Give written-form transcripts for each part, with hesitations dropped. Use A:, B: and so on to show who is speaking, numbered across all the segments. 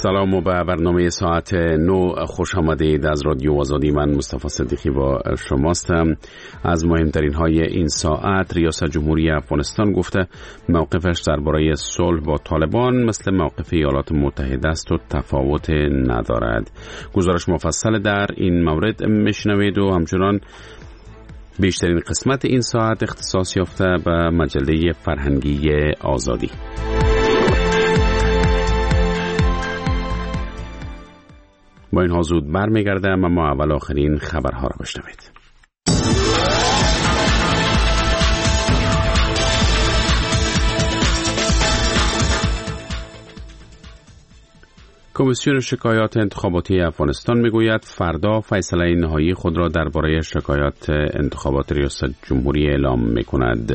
A: سلام و به برنامه ساعت 9 خوش آمدید. از رادیو آزادی من مصطفی صدیقی با شماستم. از مهمترین های این ساعت: ریاست جمهوری افغانستان گفته موقفش درباره صلح با طالبان مثل موقف ایالات متحده است و تفاوت ندارد. گزارش مفصل در این مورد میشنوید و همچنان بیشترین قسمت این ساعت اختصاص یافته به مجله فرهنگی آزادی. با اینها زود برمیگردم، اما اول آخرین خبرها را بشنوید. کمیسیون شکایات انتخاباتی افغانستان میگوید فردا فیصله نهایی خود را درباره شکایات انتخابات ریاست جمهوری اعلام میکند.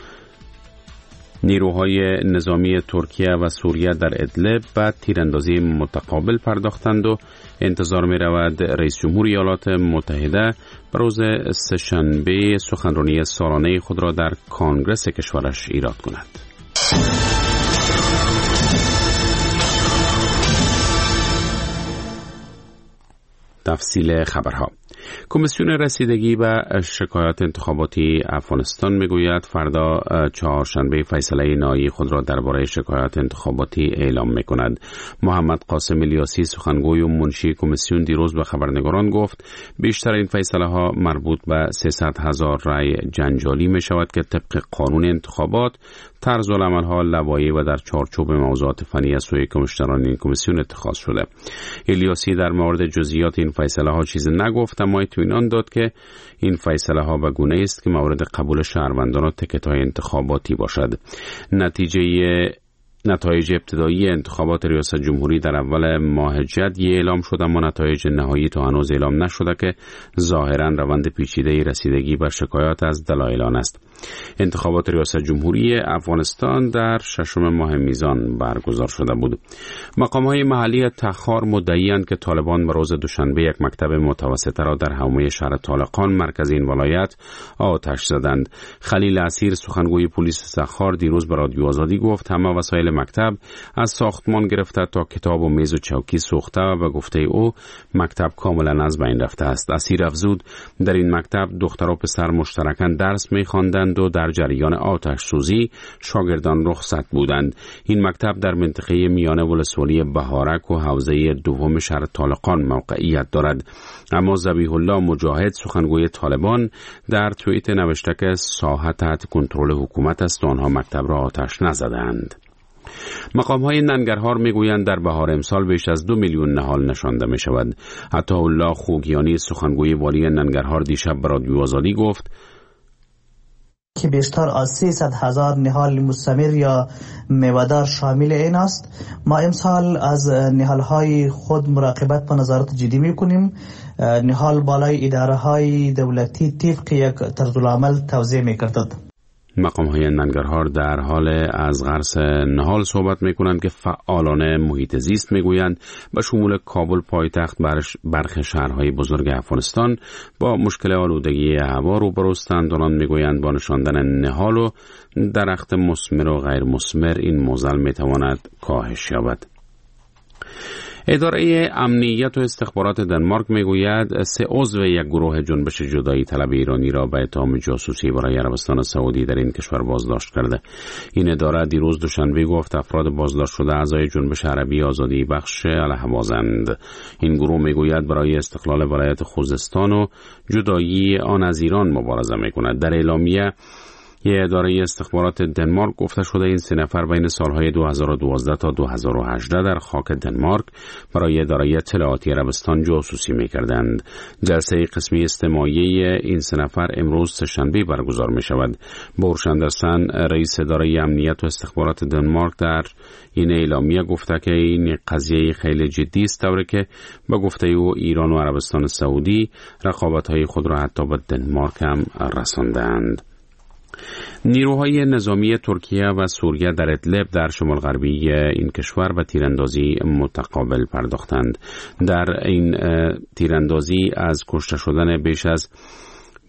A: نیروهای نظامی ترکیه و سوریه در ادلب به تیراندازی متقابل پرداختند و انتظار می رود رئیس جمهور ایالات متحده روز سه‌شنبه سخنرانی سالانه خود را در کنگره کشورش ایراد کند. تفصیل خبرها. کمیسیون رسیدگی به شکایات انتخاباتی افغانستان میگوید فردا چهارشنبه فیصله نهایی خود را درباره شکایات انتخاباتی اعلام میکند. محمد قاسم الیاسی سخنگوی و منشی کمیسیون دیروز به خبرنگاران گفت بیشتر این فیصله ها مربوط به 300,000 رای جنجالی می شود که طبق قانون انتخابات طرز العمل ها لوایح و در چارچوب موضوعات فنی از سوی کمیشنران این کمیسیون اتخاذ شده. الیاسی در مورد جزئیات این فیصله ها چیزی نگفت، اما اطمینان داد که این فیصله ها به گونه است که مورد قبول شهروندان و تکت های انتخاباتی باشد. نتایج ابتدایی انتخابات ریاست جمهوری در اول ماه جدی اعلام شد، اما نتایج نهایی تا هنوز اعلام نشده که ظاهرا روند پیچیده رسیدگی به شکایات از دلایل آن است. انتخابات ریاست جمهوری افغانستان در 6 ماه میزان برگزار شده بود. مقام‌های محلی تخار مدعی‌اند که طالبان به روز دوشنبه یک مکتب متوسطه را در حومه شهر طالقان مرکز این ولایت آتش زدند. خلیل اسیر سخنگوی پلیس تخار دیروز به رادیو آزادی گفت همه وسایل مکتب از ساختمان گرفته تا کتاب و میز و چوکی سوخته و به گفته او مکتب کاملا از بین رفته است. اسیر افزود در این مکتب دختر و پسر مشترکاً درس می‌خواندند و در جریان آتش سوزی شاگردان رخصت بودند. این مکتب در منطقه میانه ولسوالی بهارک و حوزه دوم شهر طالقان موقعیت دارد. اما ذبیح الله مجاهد سخنگوی طالبان در توییت نوشته که ساحه تحت کنترل حکومت است و آنها مکتب را آتش نزدند. مقام‌های ننگرهار میگویند در بهار امسال بیش از 2 میلیون نهال نشانده می شود. عطاالله خوگیانی سخنگوی والی ننگرهار دیشب به رادیو آزادی گفت
B: که بیشتر از 300,000 نهال مستمر یا میوه‌دار شامل این است. ما امسال از نهال‌های خود مراقبت و نظارت جدی می‌کنیم. نهال بالای اداره‌های دولتی طبق یک طرزالعمل توزیع می‌گردد.
A: مقام‌های ننگرهار در حال از غرس نهال صحبت می‌کنند که فعالان محیط زیست می‌گویند به شمول کابل پایتخت برخی شهرهای بزرگ افغانستان با مشکل آلودگی هوا روبروستند. آنان می‌گویند با نشاندن نهال و درخت مثمر و غیر مثمر این معضل می‌تواند کاهش یابد. اداره امنیت و استخبارات دنمارک میگوید 3 عضو یک گروه جنبش جدایی طلب ایرانی را به اتهام جاسوسی برای عربستان سعودی در این کشور بازداشت کرده. این اداره دیروز دوشنبه گفت افراد بازداشت شده اعضای جنبش عربی آزادی بخش الهوازند. این گروه میگوید برای استقلال ولایت خوزستان و جدایی آن از ایران مبارزه میکند. در اعلامیه اداره استخبارات دنمارک گفته شده این 3 نفر بین سالهای 2012 تا 2018 در خاک دنمارک برای اداره اطلاعاتی عربستان جاسوسی می‌کردند. جلسه قسمی استماعی این 3 نفر امروز سه‌شنبه برگزار می‌شود. بورش اندرسن رئیس اداره امنیت و استخبارات دنمارک در این اعلامیه گفته که این قضیه خیلی جدی است، طوری که به گفته او ایران و عربستان سعودی رقابت‌های خود را حتی به دنمارک هم رساندند. نیروهای نظامی ترکیه و سوریه در ادلب در شمال غربی این کشور به تیراندازی متقابل پرداختند. در این تیراندازی از کشته شدن بیش از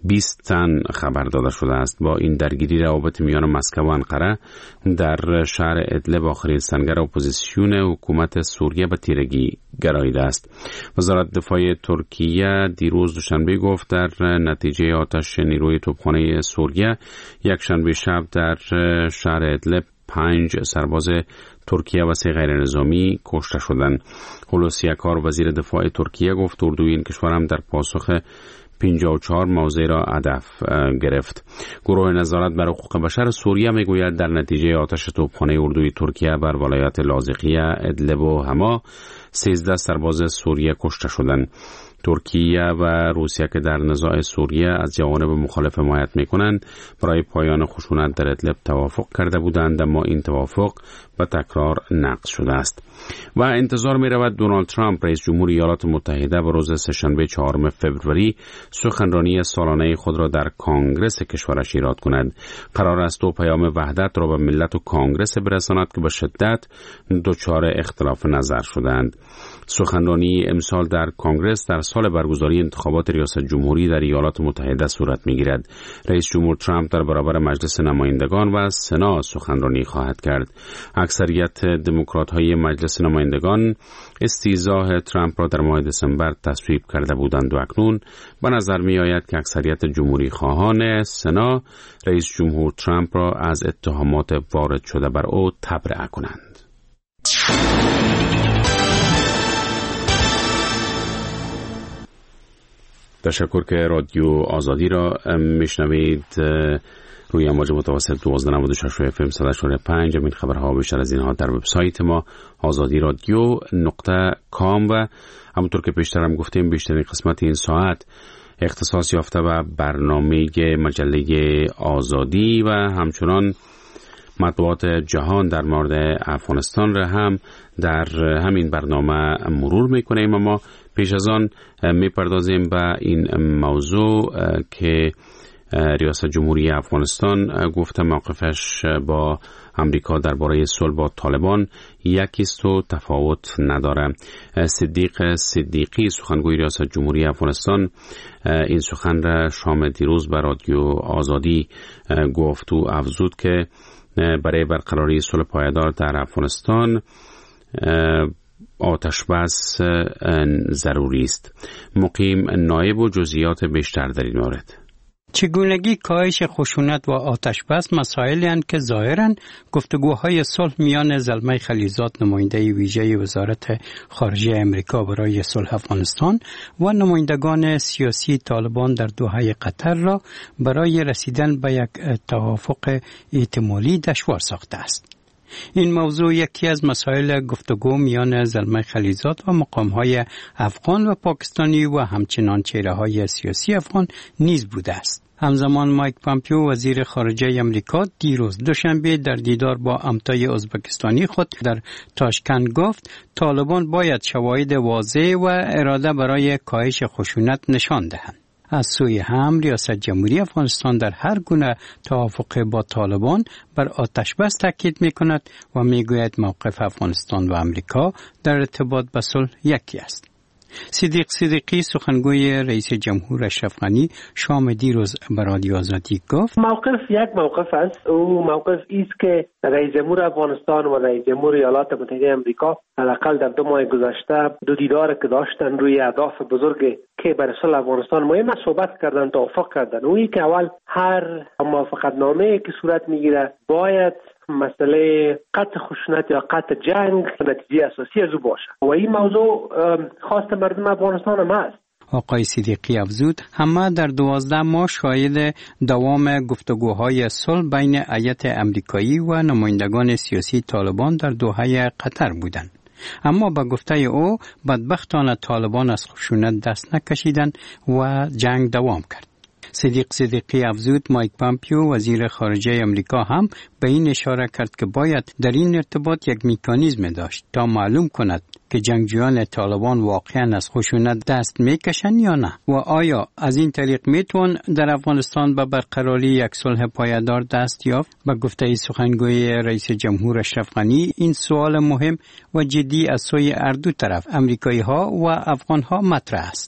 A: 20 تن خبر داده شده است. با این درگیری روابط میان مسکو و انقره در شهر ادلب آخرین سنگر اپوزیسیون حکومت سوریه به تیرگی گراییده است. وزارت دفاع ترکیه دیروز دوشنبه گفت در نتیجه آتش نیروی توپخانه سوریه یک شنبه شب در شهر ادلب 5 سرباز ترکیه و 3 غیر نظامی کشته شدند. هولوسی اکار وزیر دفاع ترکیه گفت اردوی این کشور هم در پاسخ 54 موضع را هدف گرفت. گروه نظارت بر حقوق بشر سوریه میگوید در نتیجه آتش توپخانه اردوی ترکیه بر ولایت لاذقیه، ادلب و حما 13 سرباز سوریه کشته شدند. ترکیه و روسیه که در نزاع سوریه از جوانب مخالف حمایت میکنند برای پایان خشونت در ادلب توافق کرده بودند، اما این توافق به تکرار نقض شده است. و انتظار می رود دونالد ترامپ رئیس جمهور ایالات متحده به روز سه‌شنبه 4 فوریه سخنرانی سالانه خود را در کانگرس کشورش ایراد کند. قرار است دو پیام وحدت را به ملت و کانگرس برساند که به شدت دچار اختلاف نظر شدند. سخنرانی امسال در کانگرس در سال برگزاری انتخابات ریاست جمهوری در ایالات متحده صورت می‌گیرد. رئیس جمهور ترامپ در برابر مجلس نمایندگان و سنا سخنرانی خواهد کرد. اکثریت دموکرات‌های مجلس نمایندگان استیضاح ترامپ را در ماه دسامبر تصویب کرده بودند و اکنون به نظر می‌آید که اکثریت جمهوری خواهان سنا رئیس جمهور ترامپ را از اتهامات وارد شده بر او تبرئه کنند. تشکر که رادیو آزادی را میشنوید روی امواج متوسط 1296 FM 104.5. این خبرها بیشتر از اینها در وبسایت ما azadiradyo.com و همونطور که پیشترم گفتیم بیشترین قسمت این ساعت اختصاص یافته به برنامه مجله آزادی و همچنان مطبوعات جهان در مورد افغانستان را هم در همین برنامه مرور میکنیم. اما پیش از آن میپردازیم به این موضوع که ریاست جمهوری افغانستان گفته موقفش با امریکا درباره صلح با طالبان یکیست و تفاوت نداره. صدیق صدیقی سخنگوی ریاست جمهوری افغانستان این سخن را شام دیروز به رادیو آزادی گفت و افزود که برای برقراری صلح پایدار در افغانستان آتش بس ضروری است. مقیم نایب و جزئیات بیشتر در این مورد.
C: چگونگی کاهش خشونت و آتش بس مسائلی هستند که ظاهراً گفتگوهای صلح میان زلمه خلیزاد نماینده ویژه وزارت خارجه امریکا برای صلح افغانستان و نمایندگان سیاسی طالبان در دوحه قطر را برای رسیدن به یک توافق احتمالی دشوار ساخته است. این موضوع یکی از مسائل گفتگو میان زلمه خلیزاد و مقام‌های افغان و پاکستانی و همچنان چهره‌های سیاسی افغان نیز بوده است. همزمان مایک پامپیو وزیر خارجه امریکا دیروز دوشنبه در دیدار با همتای ازبکستانی خود در تاشکند گفت طالبان باید شواهد واضح و اراده برای کاهش خشونت نشان دهند. از سوی هم ریاست جمهوری افغانستان در هر گونه توافق با طالبان بر آتش بس تاکید می‌کند و می‌گوید موقف افغانستان و امریکا در ارتباط به صلح یکی است. صدیق صدیقی سخنگوی رئیس جمهور اشرف غنی شام دیروز به رادیو آزادی گفت
D: موقف یک موقف است. او موقف است که رئیس جمهور افغانستان و رئیس جمهور ایالات متحده آمریکا حداقل در 2 ماه گذشته دو دیدار که داشتن روی اهداف بزرگ که برای صلح افغانستان مهم صحبت کردن، توافق کردن. اویی که اول هر موافقتنامه که صورت میگیره باید مسئله قطع خشونت یا قطع جنگ نتیجه اساسی از او باشه و این موضوع خواست مردم افغانستان هم است.
C: آقای صدیقی افزود همه در 12 ماه شاهد دوام گفتگوهای صلح بین هیئت امریکایی و نمایندگان سیاسی طالبان در دوحه قطر بودند. اما به گفته او بدبختانه طالبان از خشونت دست نکشیدند و جنگ دوام کرد. صدیق صدیقی افزود مایک پامپیو وزیر خارجه امریکا هم به این اشاره کرد که باید در این ارتباط یک مکانیزم داشت تا معلوم کند که جنگجویان طالبان واقعا از خشونت دست میکشند یا نه و آیا از این طریق میتوان در افغانستان به برقراری یک صلح پایدار دست یافت. به گفته سخنگوی رئیس جمهور اشرف غنی این سوال مهم و جدی از سوی هر دو طرف امریکایی ها و افغان ها مطرح است.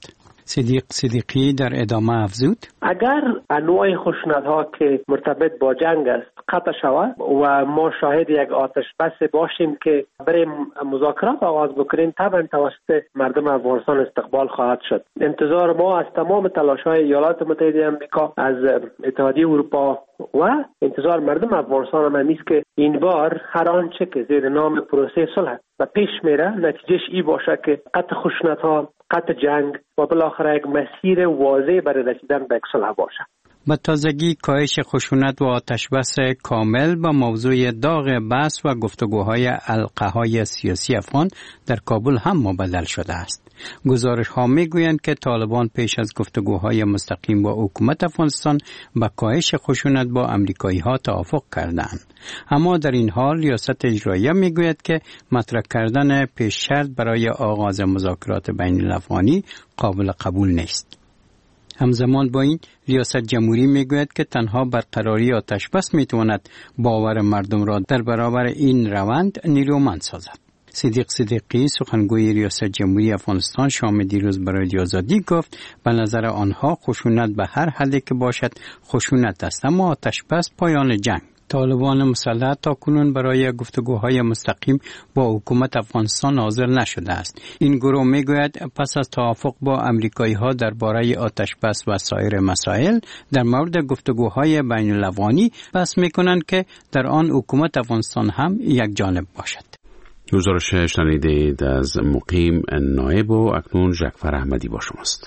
C: صدیقی در ادامه افزود:
D: اگر انواع خشونت‌ها که مرتبط با جنگ است قطع شود و ما شاهد یک آتش بس باشیم که برای مذاکرات آغاز بکنیم، طبعا توسط مردم افغانستان استقبال خواهد شد. انتظار ما از تمام تلاش‌های ایالات متحده آمریکا، از اتحادیه اروپا و انتظار مردم افغانستان هم است که این بار هر آنچه که زیر نام پروسه صلح و پیش میره نتیجهش ای باشه که قطع خشونت‌ها، قطع جنگ و بالاخره یک مسیر واضح برای رسیدن به صلح باشه.
C: به تازگی کاهش خشونت و آتشبس کامل با موضوع داغ بحث و گفتگوهای حلقه‌های سیاسی افغان در کابل هم مبدل شده است. گزارش‌ها می‌گویند که طالبان پیش از گفتگوهای مستقیم با حکومت افغانستان با کاهش خشونت با آمریکایی‌ها توافق کردند. اما در این حال ریاست اجراییه می‌گوید که مطرح کردن پیش شرط برای آغاز مذاکرات بین‌الافغانی قابل قبول نیست. همزمان با این ریاست جمهوری میگوید که تنها برقراری آتشبس میتواند باور مردم را در برابر این روند نیرومند سازد. صدیقی سخنگوی ریاست جمهوری افغانستان شام دیروز برای رادیو آزادی گفت به نظر آنها خشونت به هر حدی که باشد خشونت است، اما آتشبس پایان جنگ. طالبان مسلح تاکنون برای گفتگوهای مستقیم با حکومت افغانستان حاضر نشده است. این گروه میگوید پس از توافق با آمریکایی‌ها درباره آتشبس و سایر مسائل در مورد گفتگوهای بین الافغانی بحث میکنند که در آن حکومت افغانستان هم یک جانب باشد.
A: گزارش شنیدید از مقیم نایب و اکنون ژکفر احمدی با شماست.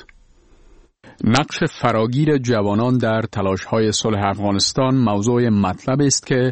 E: نقش فراگیر جوانان در تلاش‌های صلح افغانستان موضوع مطلب است که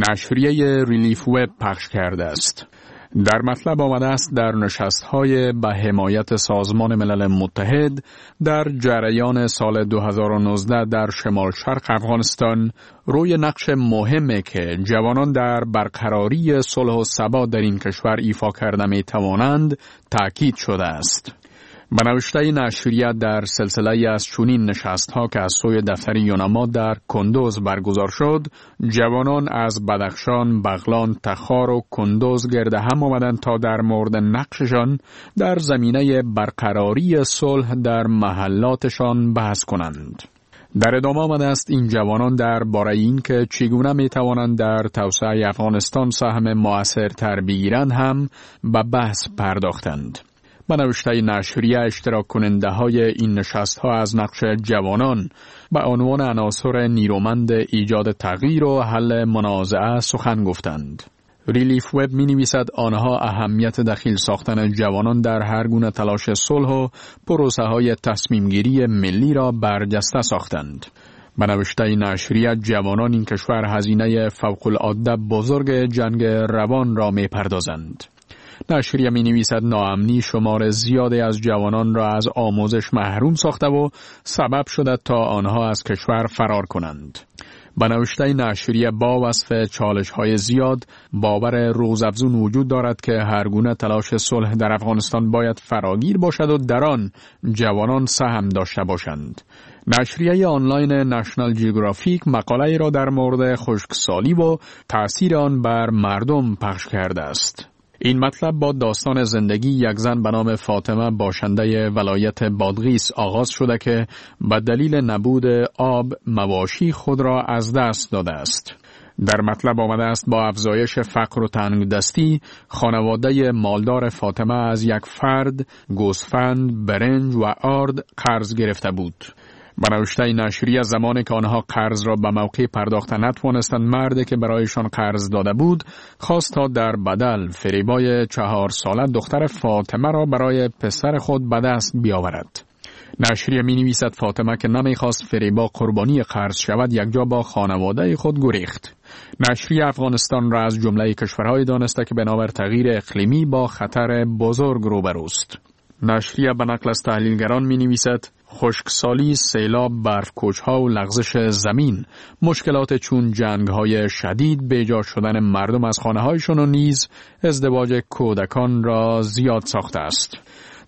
E: نشریه ریلیف وب پخش کرده است. در مطلب آمده است در نشست‌های به حمایت سازمان ملل متحد در جریان سال 2019 در شمال شرق افغانستان روی نقش مهمی که جوانان در برقراری صلح و ثبات در این کشور ایفا کرده می توانند تاکید شده است. به نوشته نشریه در سلسله از چنین نشست‌ها که از سوی دفتر یونما در کندوز برگزار شد، جوانان از بدخشان، بغلان، تخار و کندوز گرد هم آمدند تا در مورد نقششان در زمینه برقراری صلح در محلاتشان بحث کنند. در ادامه آمده است این جوانان درباره این که چگونه می توانند در توسعه افغانستان سهم مؤثرتر بگیرند هم به بحث پرداختند. به نوشته نشریه اشتراک کننده های این نشست ها از نقش جوانان به عنوان عناصر نیرومند ایجاد تغییر و حل منازعه سخن گفتند. ریلیف وب می نویسد آنها اهمیت دخیل ساختن جوانان در هر گونه تلاش صلح و پروسه های تصمیم گیری ملی را برجسته ساختند. به نوشته نشریه جوانان این کشور هزینه فوق العاده بزرگ جنگ روان را می پردازند. نشریه می نویسد ناامنی شمار زیادی از جوانان را از آموزش محروم ساخته و سبب شده تا آنها از کشور فرار کنند. به نوشته نشریه با وصف چالش‌های زیاد باور روزافزون وجود دارد که هر گونه تلاش صلح در افغانستان باید فراگیر باشد و در آن جوانان سهم داشته باشند. نشریه آنلاین نشنال جیوگرافیک مقاله را در مورد خشکسالی و تأثیر آن بر مردم پخش کرده است. این مطلب با داستان زندگی یک زن به نام فاطمه باشنده ولایت بادغیس آغاز شده که به دلیل نبود آب مواشی خود را از دست داده است. در مطلب آمده است با افزایش فقر و تنگدستی خانواده مالدار فاطمه از یک فرد گوسفند، برنج و آرد قرض گرفته بود. به نوشته نشریه زمانی که آنها قرض را به موقع پرداخت نتوانستند، مردی که برایشان قرض داده بود خواست تا در بدل فریبای 4 ساله دختر فاطمه را برای پسر خود به دست بیاورد. نشریه می نویسد فاطمه که نمیخواست فریبا قربانی قرض شود یک جا با خانواده خود گریخت. نشریه افغانستان را از جمله کشورهای دانسته که بنابر تغییر اقلیمی با خطر بزرگ روبروست. نشریه به نقل از تحلیلگران می نویسد خشکسالی، سیلاب، برفکوچ‌ها و لغزش زمین، مشکلات چون جنگ‌های شدید، بیجا شدن مردم از خانه‌هایشان و نیز ازدواج کودکان را زیاد ساخته است.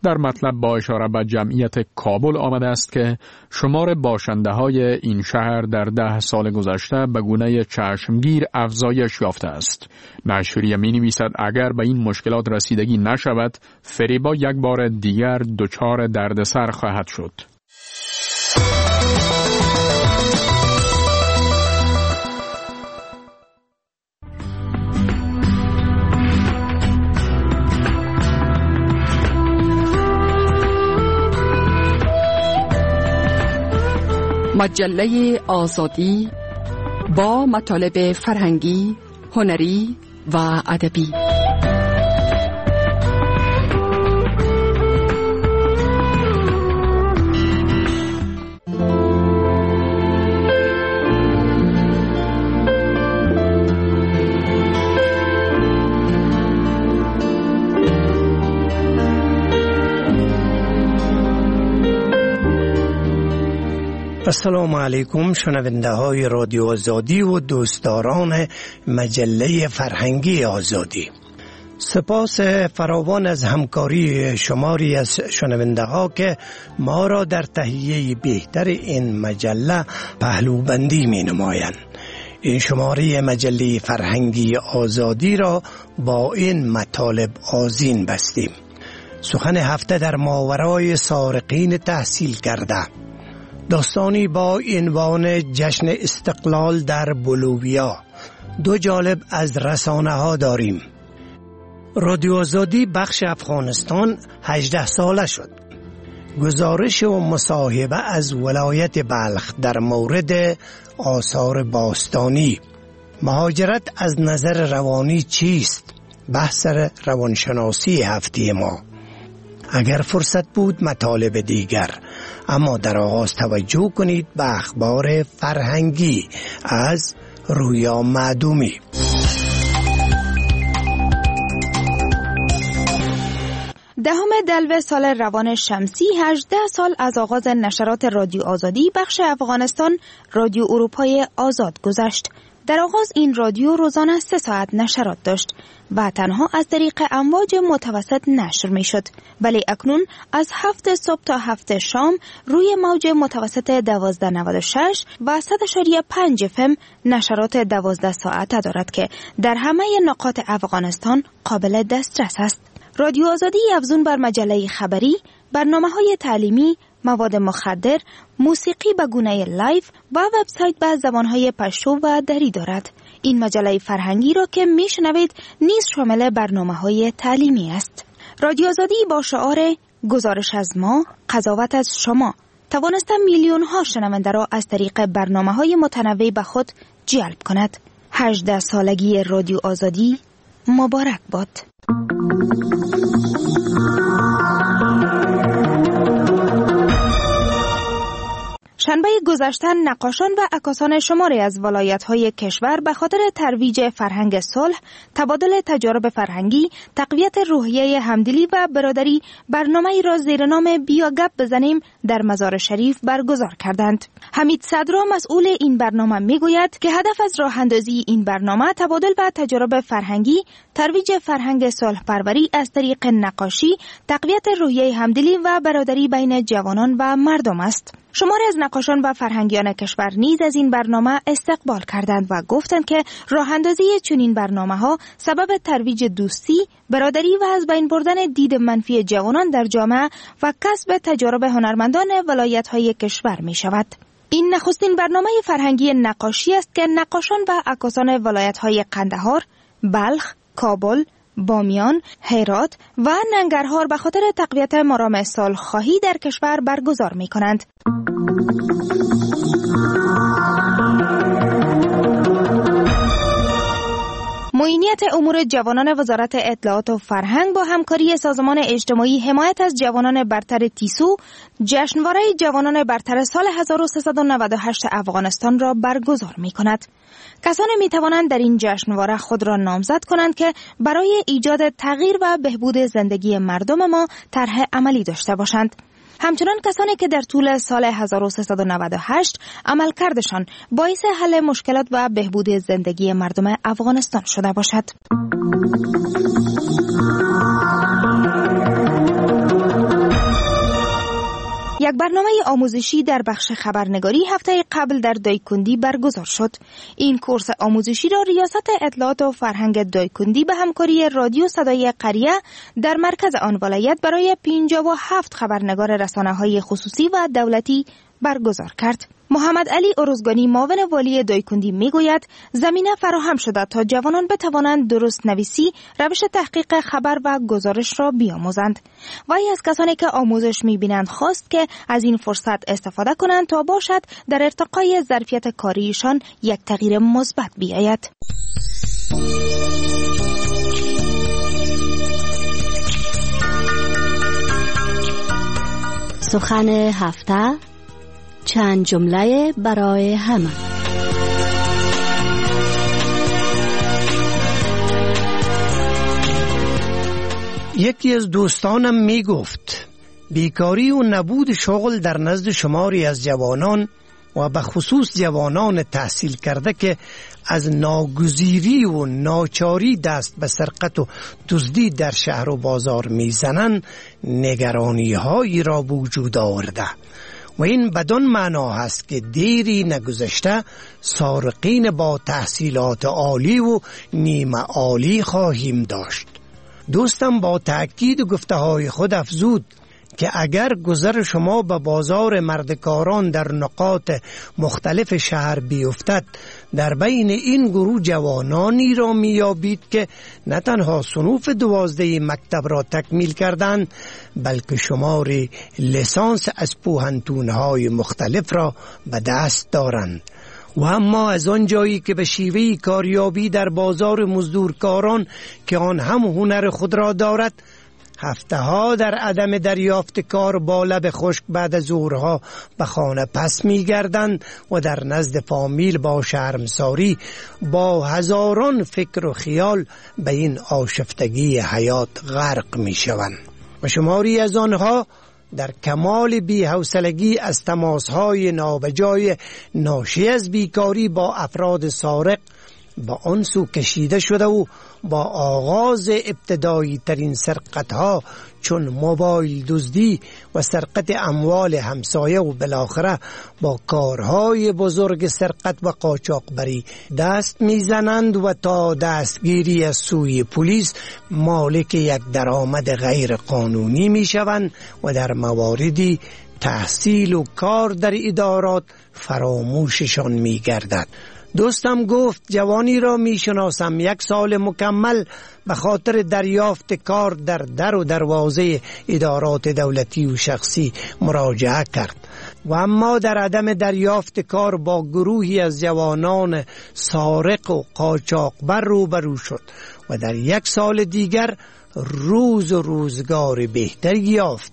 E: در مطلب با اشاره به جمعیت کابل آمده است که شمار باشنده های این شهر در 10 سال گذشته به گونه چشمگیر افزایش یافته است. نشریه می نویسد اگر به این مشکلات رسیدگی نشود، فریبا یک بار دیگر دچار دردسر خواهد شد.
F: مجله آزادی با مطالب فرهنگی، هنری و ادبی.
G: السلام علیکم شنونده های رادیو آزادی و دوستداران مجله فرهنگی آزادی. سپاس فراوان از همکاری شماری از شنونده ها که ما را در تهیه بهتر این مجله پهلوبندی می نمایند. این شماره مجله فرهنگی آزادی را با این مطالب آذین بستیم. سخن هفته در ماورای سارقین تحصیل کرده، داستانی با عنوان جشن استقلال در بولیویا. 2 جالب از رسانه ها داریم. رادیو آزادی بخش افغانستان 18 ساله شد. گزارش و مصاحبه از ولایت بلخ در مورد آثار باستانی. مهاجرت از نظر روانی چیست؟ بحث روانشناسی هفته ما. اگر فرصت بود مطالب دیگر، اما در آغاز توجه کنید به اخبار فرهنگی از رویا معدومی.
H: دهم دلو سال روان شمسی 18 سال از آغاز نشرات رادیو آزادی بخش افغانستان رادیو اروپای آزاد گذشت. در آغاز این رادیو روزانه 3 ساعت نشرات داشت و تنها از طریق امواج متوسط نشر می شد. ولی اکنون از 7 صبح تا 7 شام روی موج متوسط 1296 و 100.5 FM نشرات 12 ساعته دارد که در همه نقاط افغانستان قابل دسترس است. رادیو آزادی افزون بر مجله خبری، برنامه‌های تعلیمی، مواد مخدر، موسیقی به گونه لایف و وبسایت به زبان‌های پشتو و دری دارد. این مجله فرهنگی را که میشنوید نیز شامل برنامه‌های تعلیمی است. رادیو آزادی با شعار گزارش از ما، قضاوت از شما توانسته میلیون‌ها شنونده را از طریق برنامه‌های متنوع به خود جلب کند. 18 سالگی رادیو آزادی مبارک باد. شنبه گذشته نقاشان و عکاسان شماری از ولایت‌های کشور به خاطر ترویج فرهنگ صلح، تبادل تجارب فرهنگی، تقویت روحیه همدلی و برادری برنامه‌ای را زیر نام بیا گپ بزنیم در مزار شریف برگزار کردند. حمید صدرا مسئول این برنامه میگوید که هدف از راه اندازی این برنامه تبادل و تجارب فرهنگی، ترویج فرهنگ صلح پروری از طریق نقاشی، تقویت روحیه همدلی و برادری بین جوانان و مردم است. شماری از نقاشان و فرهنگیان کشور نیز از این برنامه استقبال کردند و گفتند که راه اندازی چنین برنامه‌ها سبب ترویج دوستی، برادری و از بین بردن دید منفی جوانان در جامعه و کسب تجارب هنرمندان ولایت‌های کشور می‌شود. این نخستین برنامه فرهنگی نقاشی است که نقاشان و عکاسان ولایت‌های قندهار، بلخ، کابل، بامیان، هرات و ننگرهار به خاطر تقویت مرام صلح‌خواهی در کشور برگزار می‌کنند. معینیت امور جوانان وزارت اطلاعات و فرهنگ با همکاری سازمان اجتماعی حمایت از جوانان برتر تیسو جشنواره جوانان برتر سال 1398 افغانستان را برگزار می کند. کسانی می توانند در این جشنواره خود را نامزد کنند که برای ایجاد تغییر و بهبود زندگی مردم ما طرح عملی داشته باشند. همچنان کسانی که در طول سال 1398 عملکردشان باعث حل مشکلات و بهبود زندگی مردم افغانستان شده باشد. یک برنامه آموزشی در بخش خبرنگاری هفته قبل در دایکندی برگزار شد. این کورس آموزشی را ریاست اطلاعات و فرهنگ دایکندی به همکاری رادیو صدای قریه در مرکز آن ولایت برای 57 خبرنگار رسانه‌های خصوصی و دولتی برگزار کرد. محمد علی ارزگانی معاون والی دایکندی میگوید زمینه فراهم شده تا جوانان بتوانند درست نویسی، روش تحقیق خبر و گزارش را بیاموزند. وی از کسانی که آموزش میبینند خواست که از این فرصت استفاده کنند تا باشد در ارتقای ظرفیت کاریشان یک تغییر مثبت بیاید.
I: سخن هفته، چند جمله برای همه.
G: یکی از دوستانم می گفت بیکاری و نبود شغل در نزد شماری از جوانان و به خصوص جوانان تحصیل کرده که از ناگزیری و ناچاری دست به سرقت و دزدی در شهر و بازار میزنند نگرانی هایی را وجود آورده و این بدان معنا هست که دیری نگذشته سارقین با تحصیلات عالی و نیمه عالی خواهیم داشت. دوستم با تأکید گفته های خود افزود که اگر گذر شما به بازار مردکاران در نقاط مختلف شهر بیفتد، در بین این گروه جوانانی را میابید که نه تنها صنوف 12 مکتب را تکمیل کردند بلکه شمار لیسانس از پوهنتون‌های مختلف را به دست دارند. و اما از آن جایی که به شیوه کاریابی در بازار مزدورکاران که آن هم هنر خود را دارد، هفته ها در عدم دریافت کار با لب خشک بعد از ظهرها به خانه پس می گردند و در نزد فامیل با شرمساری با هزاران فکر و خیال به این آشفتگی حیات غرق می شوند و شماری از آنها در کمال بی‌حوصلگی از تماس‌های نابجای ناشی از بیکاری با افراد سارق با آن سو کشیده شده و با آغاز ابتدایی ترین سرقت‌ها چون موبایل دزدی و سرقت اموال همسایه و بالاخره با کارهای بزرگ سرقت و قاچاقبری دست میزنند و تا دستگیری از سوی پلیس مالک یک درآمد غیر قانونی میشوند و در مواردی تحصیل و کار در ادارات فراموششان میگردد. دوستم گفت جوانی را میشناسم 1 سال مکمل به خاطر دریافت کار در در و دروازه ادارات دولتی و شخصی مراجعه کرد و اما در عدم دریافت کار با گروهی از جوانان سارق و قاچاقبر روبرو شد و در 1 سال دیگر روز و روزگار بهتری یافت.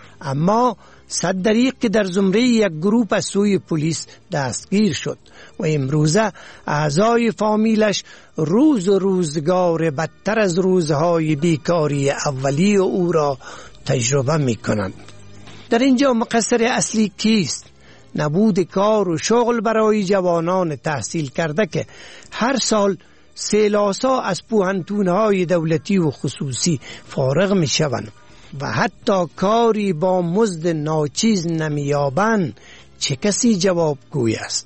G: اما صد دریغ که در زمره یک گروه از سوی پلیس دستگیر شد و امروزه اعضای فامیلش روز و روزگار بدتر از روزهای بیکاری اولی او را تجربه می کنند. در اینجا مقصر اصلی کیست؟ نبود کار و شغل برای جوانان تحصیل کرده که هر سال سیلاسا از پوهنتون‌های دولتی و خصوصی فارغ می شوند و حتی کاری با مزد ناچیز نمیابند. چه کسی جوابگوی است؟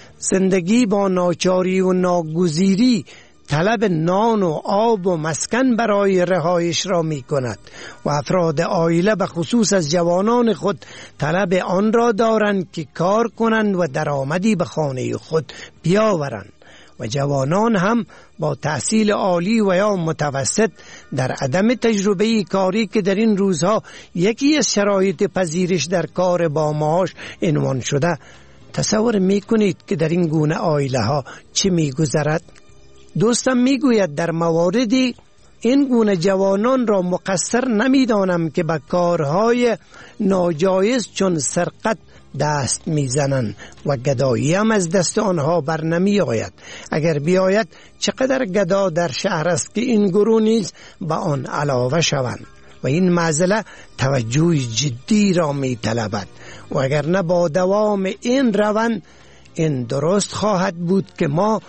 G: زندگی با ناچاری و ناگزیری طلب نان و آب و مسکن برای رهایش را می کند و افراد عائله به خصوص از جوانان خود طلب آن را دارند که کار کنند و درآمدی به خانه خود بیاورند و جوانان هم با تحصیل عالی و یا متوسط در عدم تجربه کاری که در این روزها یکی از شرایط پذیرش در کار با معاش عنوان شده، تصور میکنید که در این گونه عائله ها چه میگذرد؟ دوستم میگوید در مواردی این گونه جوانان را مقصر نمیدانم که به کارهای ناجایز چون سرقت دست میزنند و گدایی هم از دست آنها بر نمی آید. اگر بیاید چقدر گدا در شهر است که این گروه نیز به آن علاوه شوند و این معضله توجه جدی را می طلبد و اگر نه با دوام این روند این درست خواهد بود که ما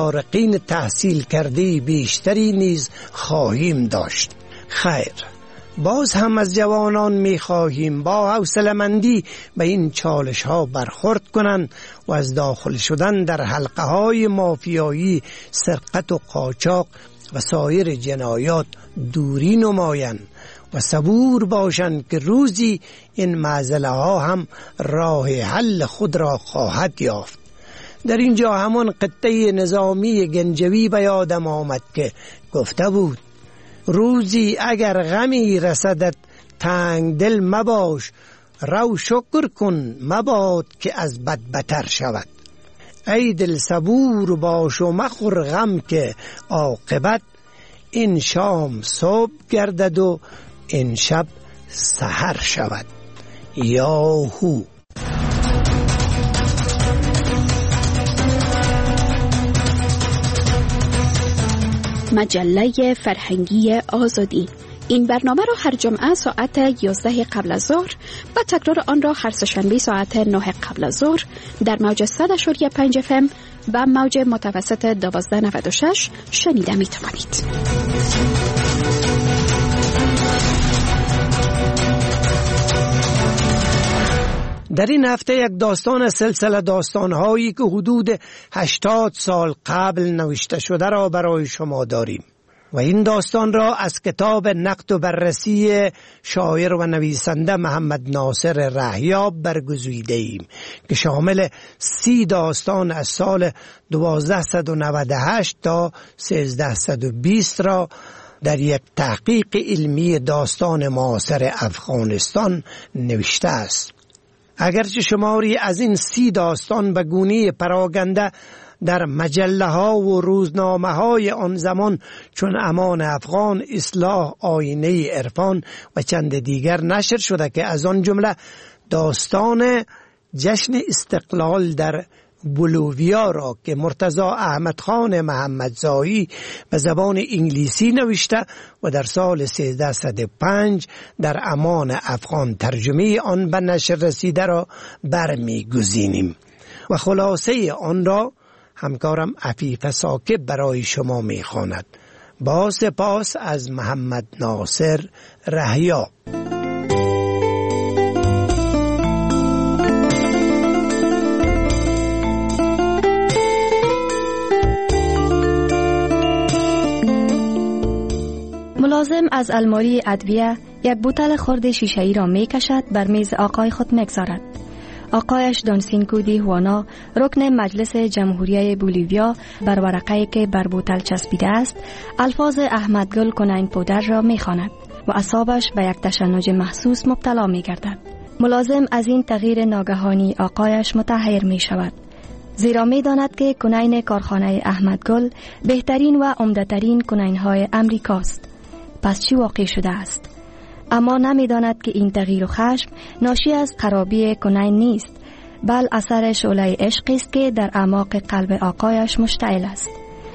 G: سارقین تحصیل کرده بیشتری نیز خواهیم داشت. خیر، باز هم از جوانان می‌خواهیم با حوصله‌مندی به این چالش‌ها برخورد کنند و از داخل شدن در حلقه‌های مافیایی، سرقت و قاچاق و سایر جنایات دوری نمایند و صبور باشند که روزی این معضله‌ها هم راه حل خود را خواهد یافت. در اینجا همان قطعه نظامی گنجوی به یادم آمد که گفته بود: روزی اگر غمی رسدت تنگ دل مباش، رو شکر کن مباد که از بد بتر شود. ای دل صبور باش و مخور غم که عاقبت این شام صبح گردد و این شب سحر شود. یاهو.
J: مجله فرهنگی آزادی. این برنامه را هر جمعه ساعت 11 قبل از ظهر و تکرار آن را هر سه‌شنبه ساعت 9 قبل از ظهر در موج 100.5 FM و موج متوسط 1296 شنیده می توانید.
G: در این هفته یک داستان از سلسله داستان‌هایی که حدود 80 سال قبل نوشته شده را برای شما داریم و این داستان را از کتاب نقد و بررسی شاعر و نویسنده محمد ناصر رهیاب برگزیده ایم که شامل 30 داستان از سال 1298 تا 1320 را در یک تحقیق علمی داستان معاصر افغانستان نوشته است. اگرچه شماری از این 30 داستان به گونه پراگنده در مجله ها و روزنامه های آن زمان چون امان افغان، اصلاح، آینه عرفان و چند دیگر نشر شده که از آن جمله داستان جشن استقلال در بولوویا را که مرتضی احمد خان محمدزایی به زبان انگلیسی نوشته و در سال 1305 در امان افغان ترجمه آن به نشر رسیده را برمی‌گزینیم و خلاصه آن را همکارم عفیف ثاقب برای شما می‌خواند. با سپاس از محمد ناصر رهیاب.
K: ملازم از الماری ادویه یک بوتل خرد شیشه‌ای را می‌کشد بر میز آقای خود می‌گذارد. آقایش دانسینکو دی هوانا رکن مجلس جمهوری بولیویا بر ورقه‌ای که بر بوتل چسبیده است الفاظ احمدگل کناین پودر را می‌خواند و اعصابش به یک تشنج محسوس مبتلا می‌گردد. ملازم از این تغییر ناگهانی آقایش متحیر می‌شود، زیرا می‌داند که کناین کارخانه احمدگل بهترین و عمده‌ترین کناین‌های امریکاست. پس چی واقع شده است؟ اما نمی‌داند که این تغییر و خشم ناشی از خرابی کناین نیست، بل اثر شعله عشقی است که در اعماق قلب آقایش مشتعل است.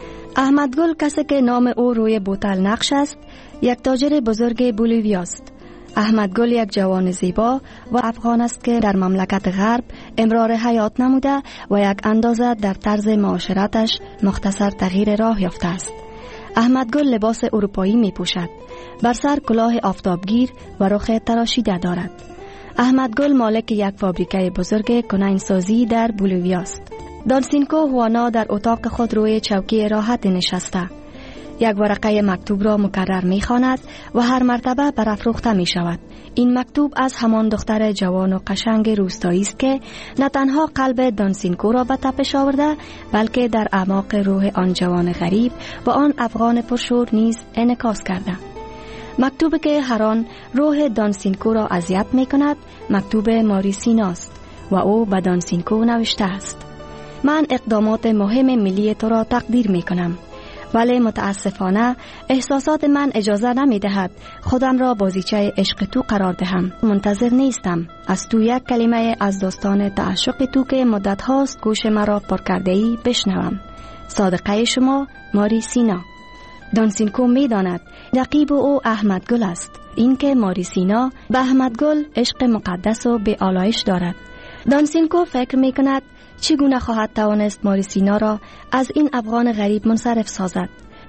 K: احمدگل کسی که نام او روی بوتل نقش است، یک تاجر بزرگ بولیویاست. احمدگل یک جوان زیبا و افغان است که در مملکت غرب امرار حیات نموده و یک اندازه در طرز معاشرتش مختصر تغییر راه یافته است. احمدگل لباس اروپایی می پوشد، بر سر کلاه آفتابگیر و رخ تراشیده دارد. احمدگل مالک یک فابریکه بزرگ کناین سازی در بولیویاست. دانسینکو هوانا در اتاق خود روی چوکی راحت نشسته. یک ورقه مکتوب را مکرر می خواند و هر مرتبه برافروخته می شود. این مکتوب از همان دختر جوان و قشنگ روستایی است که نه تنها قلب دانسینکو را به تپش آورده، بلکه در اعماق روح آن جوان غریب و آن افغان پرشور نیز انعکاس کرده. مکتوبی که هر آن روح دانسینکو را اذیت می کند مکتوب ماری سیناست و او به دانسینکو نوشته است: من اقدامات مهم ملی تو را تقدیر می کنم، ولی متاسفانه احساسات من اجازه نمی دهد خودم را بازیچه عشق تو قرار دهم. منتظر نیستم از تو یک کلمه از داستان تعشق تو که مدت هاست گوش مرا پر کرده ای بشنوم. صادقه شما، ماری سینا. دانسینکو می داند رقیب او احمدگل است. این که ماری سینا به احمدگل عشق مقدس و به آلایش دارد. دانسینکو فکر می کند چگونه خواهد توانست ماری سینا را از این افغان غریب منصرف سازد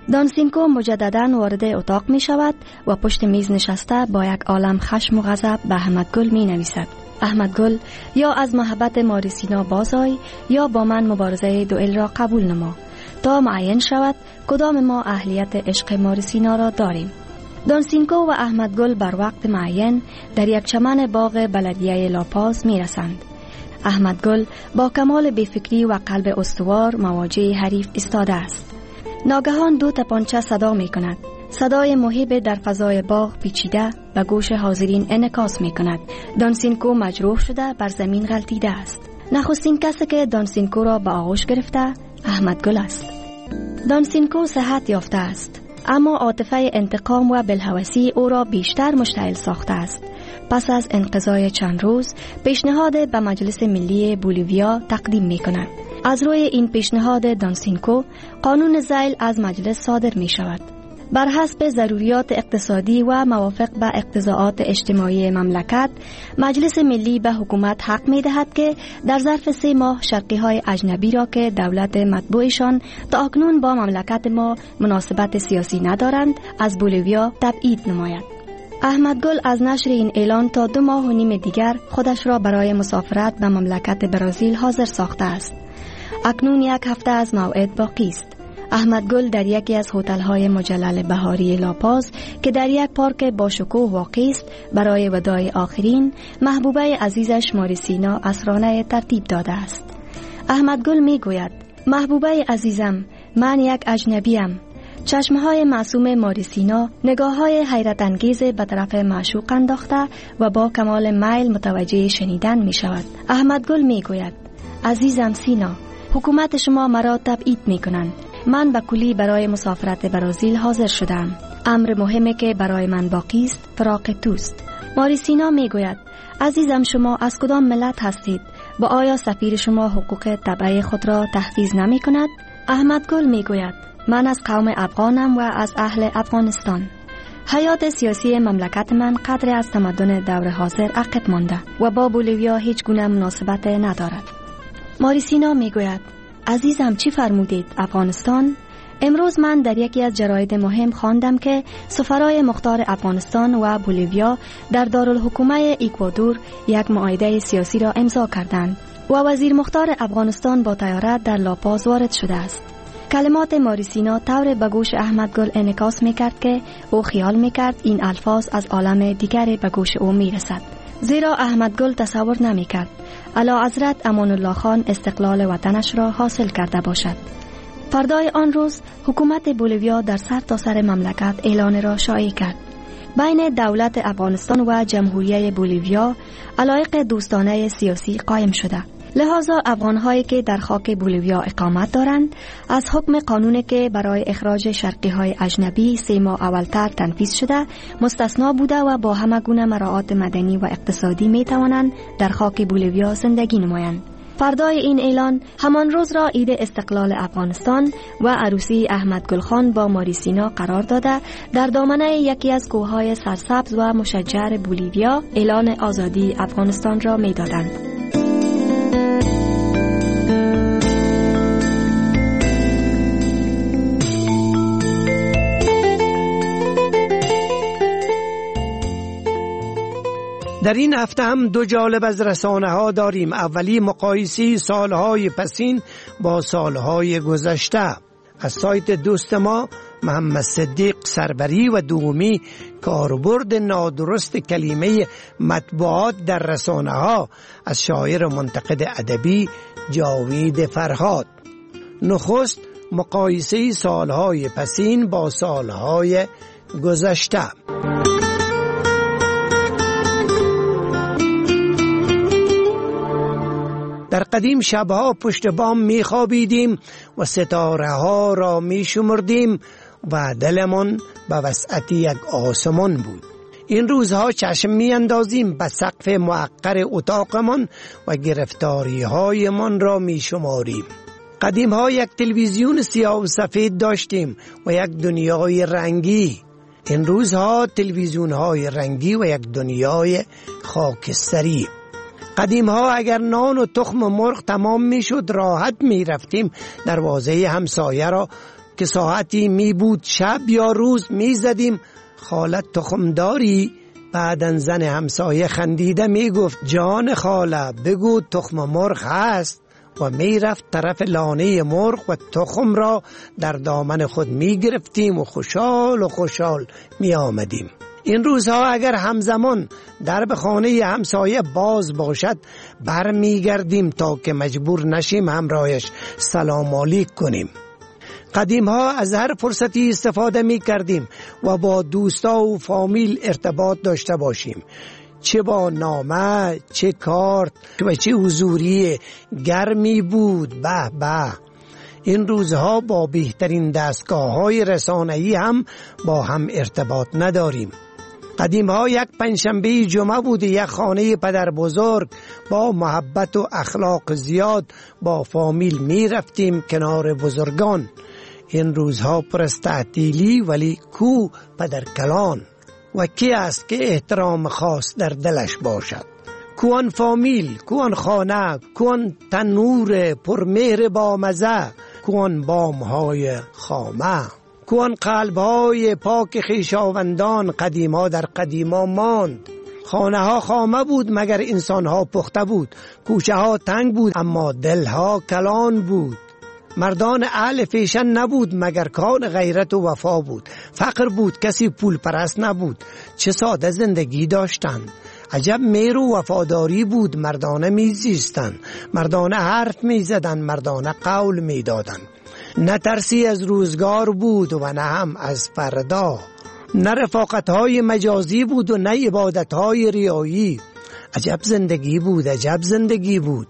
K: دانسینکو مجدداً وارد اتاق می شود و پشت میز نشسته با یک عالم خشم و غضب به احمدگل می نویسد: احمدگل، یا از محبت ماریسینا بازآی یا با من مبارزه دوئل را قبول نما تا معین شود کدام ما اهلیت عشق ماریسینا را داریم. دانسینکو و احمدگل بر وقت معین در یک چمن باغ بلدیه لاپاز می رسند. احمدگل با کمال بیفکری و قلب استوار مواجه حریف ایستاده است. ناگهان دو تپانچه صدا می کند. صدای مهیب در فضای باغ پیچیده به گوش حاضرین انعکاس می کند. دانسینکو مجروح شده بر زمین غلطیده است. نخستین کسی که دانسینکو را به آغوش گرفته احمدگل است. دانسینکو صحت یافته است، اما عاطفه انتقام و بلهوسی او را بیشتر مشتعل ساخته است. پس از انقضای چند روز پیشنهاد به مجلس ملی بولیویا تقدیم می کند. از روی این پیشنهاد دانسینکو قانون ذیل از مجلس صادر می شود. بر حسب ضروریات اقتصادی و موافق به اقتضاعات اجتماعی مملکت، مجلس ملی به حکومت حق می دهد که در ظرف 3 ماه شرقی های اجنبی را که دولت مطبوعشان تا اکنون با مملکت ما مناسبت سیاسی ندارند از بولیویا تبعید نماید. احمدگل از نشر این اعلان تا 2 ماه و نیم دیگر خودش را برای مسافرت به مملکت برزیل حاضر ساخته است. اکنون 1 هفته از موعد باقی است. احمدگل در یکی از هتل‌های مجلل بهاری لاپاز که در یک پارک با شکوه واقع است برای وداع آخرین محبوبه عزیزش ماریسینا اسرانه ترتیب داده است. احمدگل می گوید: محبوبه عزیزم، من یک اجنبیم. چشمهای معصوم ماریسینا نگاه‌های حیرت انگیز به طرف معشوق انداخته و با کمال میل متوجه شنیدن می شود. احمدگل می گوید: عزیزم سینا، حکومت شما مرا تبعید می کنند. من به کلی برای مسافرت برزیل حاضر شدم. امر مهمی که برای من باقی است فراق توست. ماریسینا می گوید: عزیزم، شما از کدام ملت هستید و آیا سفیر شما حقوق تبعه خود را تحفیظ نمی کند؟ احمدگل می گوید: من از قوم افغانم و از اهل افغانستان. حیات سیاسی مملکت من قدر از تمدن دور حاضر عقب مانده و با بولیویا هیچ گونه مناسبت ندارد. ماریسینا می گوید: عزیزم، چی فرمودید؟ افغانستان؟ امروز من در یکی از جراید مهم خواندم که سفرای مختار افغانستان و بولیویا در دارالحکومه اکوادور یک معاهده سیاسی را امضا کردند و وزیر مختار افغانستان با طیاره در لاپاز وارد شده است. کلمات ماریسینا طور به گوش احمدگل انعکاس میکرد که او خیال میکرد این الفاظ از عالم دیگری به گوش او میرسد. زیرا احمدگل تصور نمیکرد اعلیحضرت امان الله خان استقلال وطنش را حاصل کرده باشد. فردای آن روز حکومت بولیویا در سرتاسر مملکت اعلان را شایع کرد. بین دولت افغانستان و جمهوری بولیویا علایق دوستانه سیاسی قائم شده. لذا افغان‌هایی که در خاک بولیویا اقامت دارند از حکم قانونی که برای اخراج شرقی‌های اجنبی 3 ماه اولتر تنفیذ شده مستثنا بوده و با همه گونه مراعات مدنی و اقتصادی می‌توانند در خاک بولیویا زندگی نمایند. فردای این اعلان همان روز را عید استقلال افغانستان و عروسی احمدگل خان با ماریسینا قرار داده در دامنه یکی از کوههای سرسبز و مشجر بولیویا اعلان آزادی افغانستان را می‌دادند.
G: در این هفته هم 2 جالب از رسانه ها داریم. اولی مقایسه سالهای پسین با سالهای گذشته از سایت دوست ما محمد صدیق سربری و دومی کاربرد نادرست کلمه مطبوعات در رسانه ها از شاعر منتقد ادبی جاوید فرهاد. نخست مقایسه سالهای پسین با سالهای گذشته. در قدیم شبها پشت بام می خوابیدیم و ستاره ها را می شمردیم و دلمان به وسعت یک آسمان بود. این روزها چشم می اندازیم به سقف موقر اتاقمان و گرفتاری های من را می شماریم. قدیم ها یک تلویزیون سیاه و سفید داشتیم و یک دنیای رنگی. این روزها تلویزیون های رنگی و یک دنیای خاکستری. قدیم ها اگر نان و تخم مرغ تمام می شد راحت می رفتیم دروازه همسایه را که ساعتی می بود شب یا روز می زدیم خالت تخم داری؟ بعدن زن همسایه خندیده می گفت جان خاله بگو تخم مرغ هست و می رفت طرف لانه مرغ و تخم را در دامن خود می گرفتیم و خوشحال می آمدیم. این روزها اگر همزمان درب خانه همسایه باز باشد برمی گردیم تا که مجبور نشیم همراهش سلام علیک کنیم. قدیم ها از هر فرصتی استفاده می کردیم و با دوستا و فامیل ارتباط داشته باشیم، چه با نامه، چه کارت و چه حضوری گرمی بود. به این روزها با بهترین دستگاه های رسانه‌ای هم با هم ارتباط نداریم. قدیم ها یک پنجشنبه جمعه بود، یک خانه پدر بزرگ با محبت و اخلاق زیاد با فامیل می رفتیم کنار بزرگان. این روزها پر از تعطیلی، ولی کو پدر کلان و کی است که احترام خاص در دلش باشد؟ کوان فامیل، کوان خانه، کوان تنور پرمهر با مزه، کوان بامهای خامه، کوان قلبهای پاک خویشاوندان قدیما در قدیما ماند. خانه ها خامه بود مگر انسان ها پخته بود، کوچه ها تنگ بود اما دل ها کلان بود. مردان اهل فیشن نبود مگر کان غیرت و وفا بود. فقر بود کسی پول پرست نبود، چه ساده زندگی داشتند. عجب مهر و وفاداری بود، مردانه می زیستند، مردانه حرف می زدند، مردانه قول می دادند. نه ترسی از روزگار بود و نه هم از فردا، نه رفاقت های مجازی بود و نه عبادت های ریایی. عجب زندگی بود، عجب زندگی بود.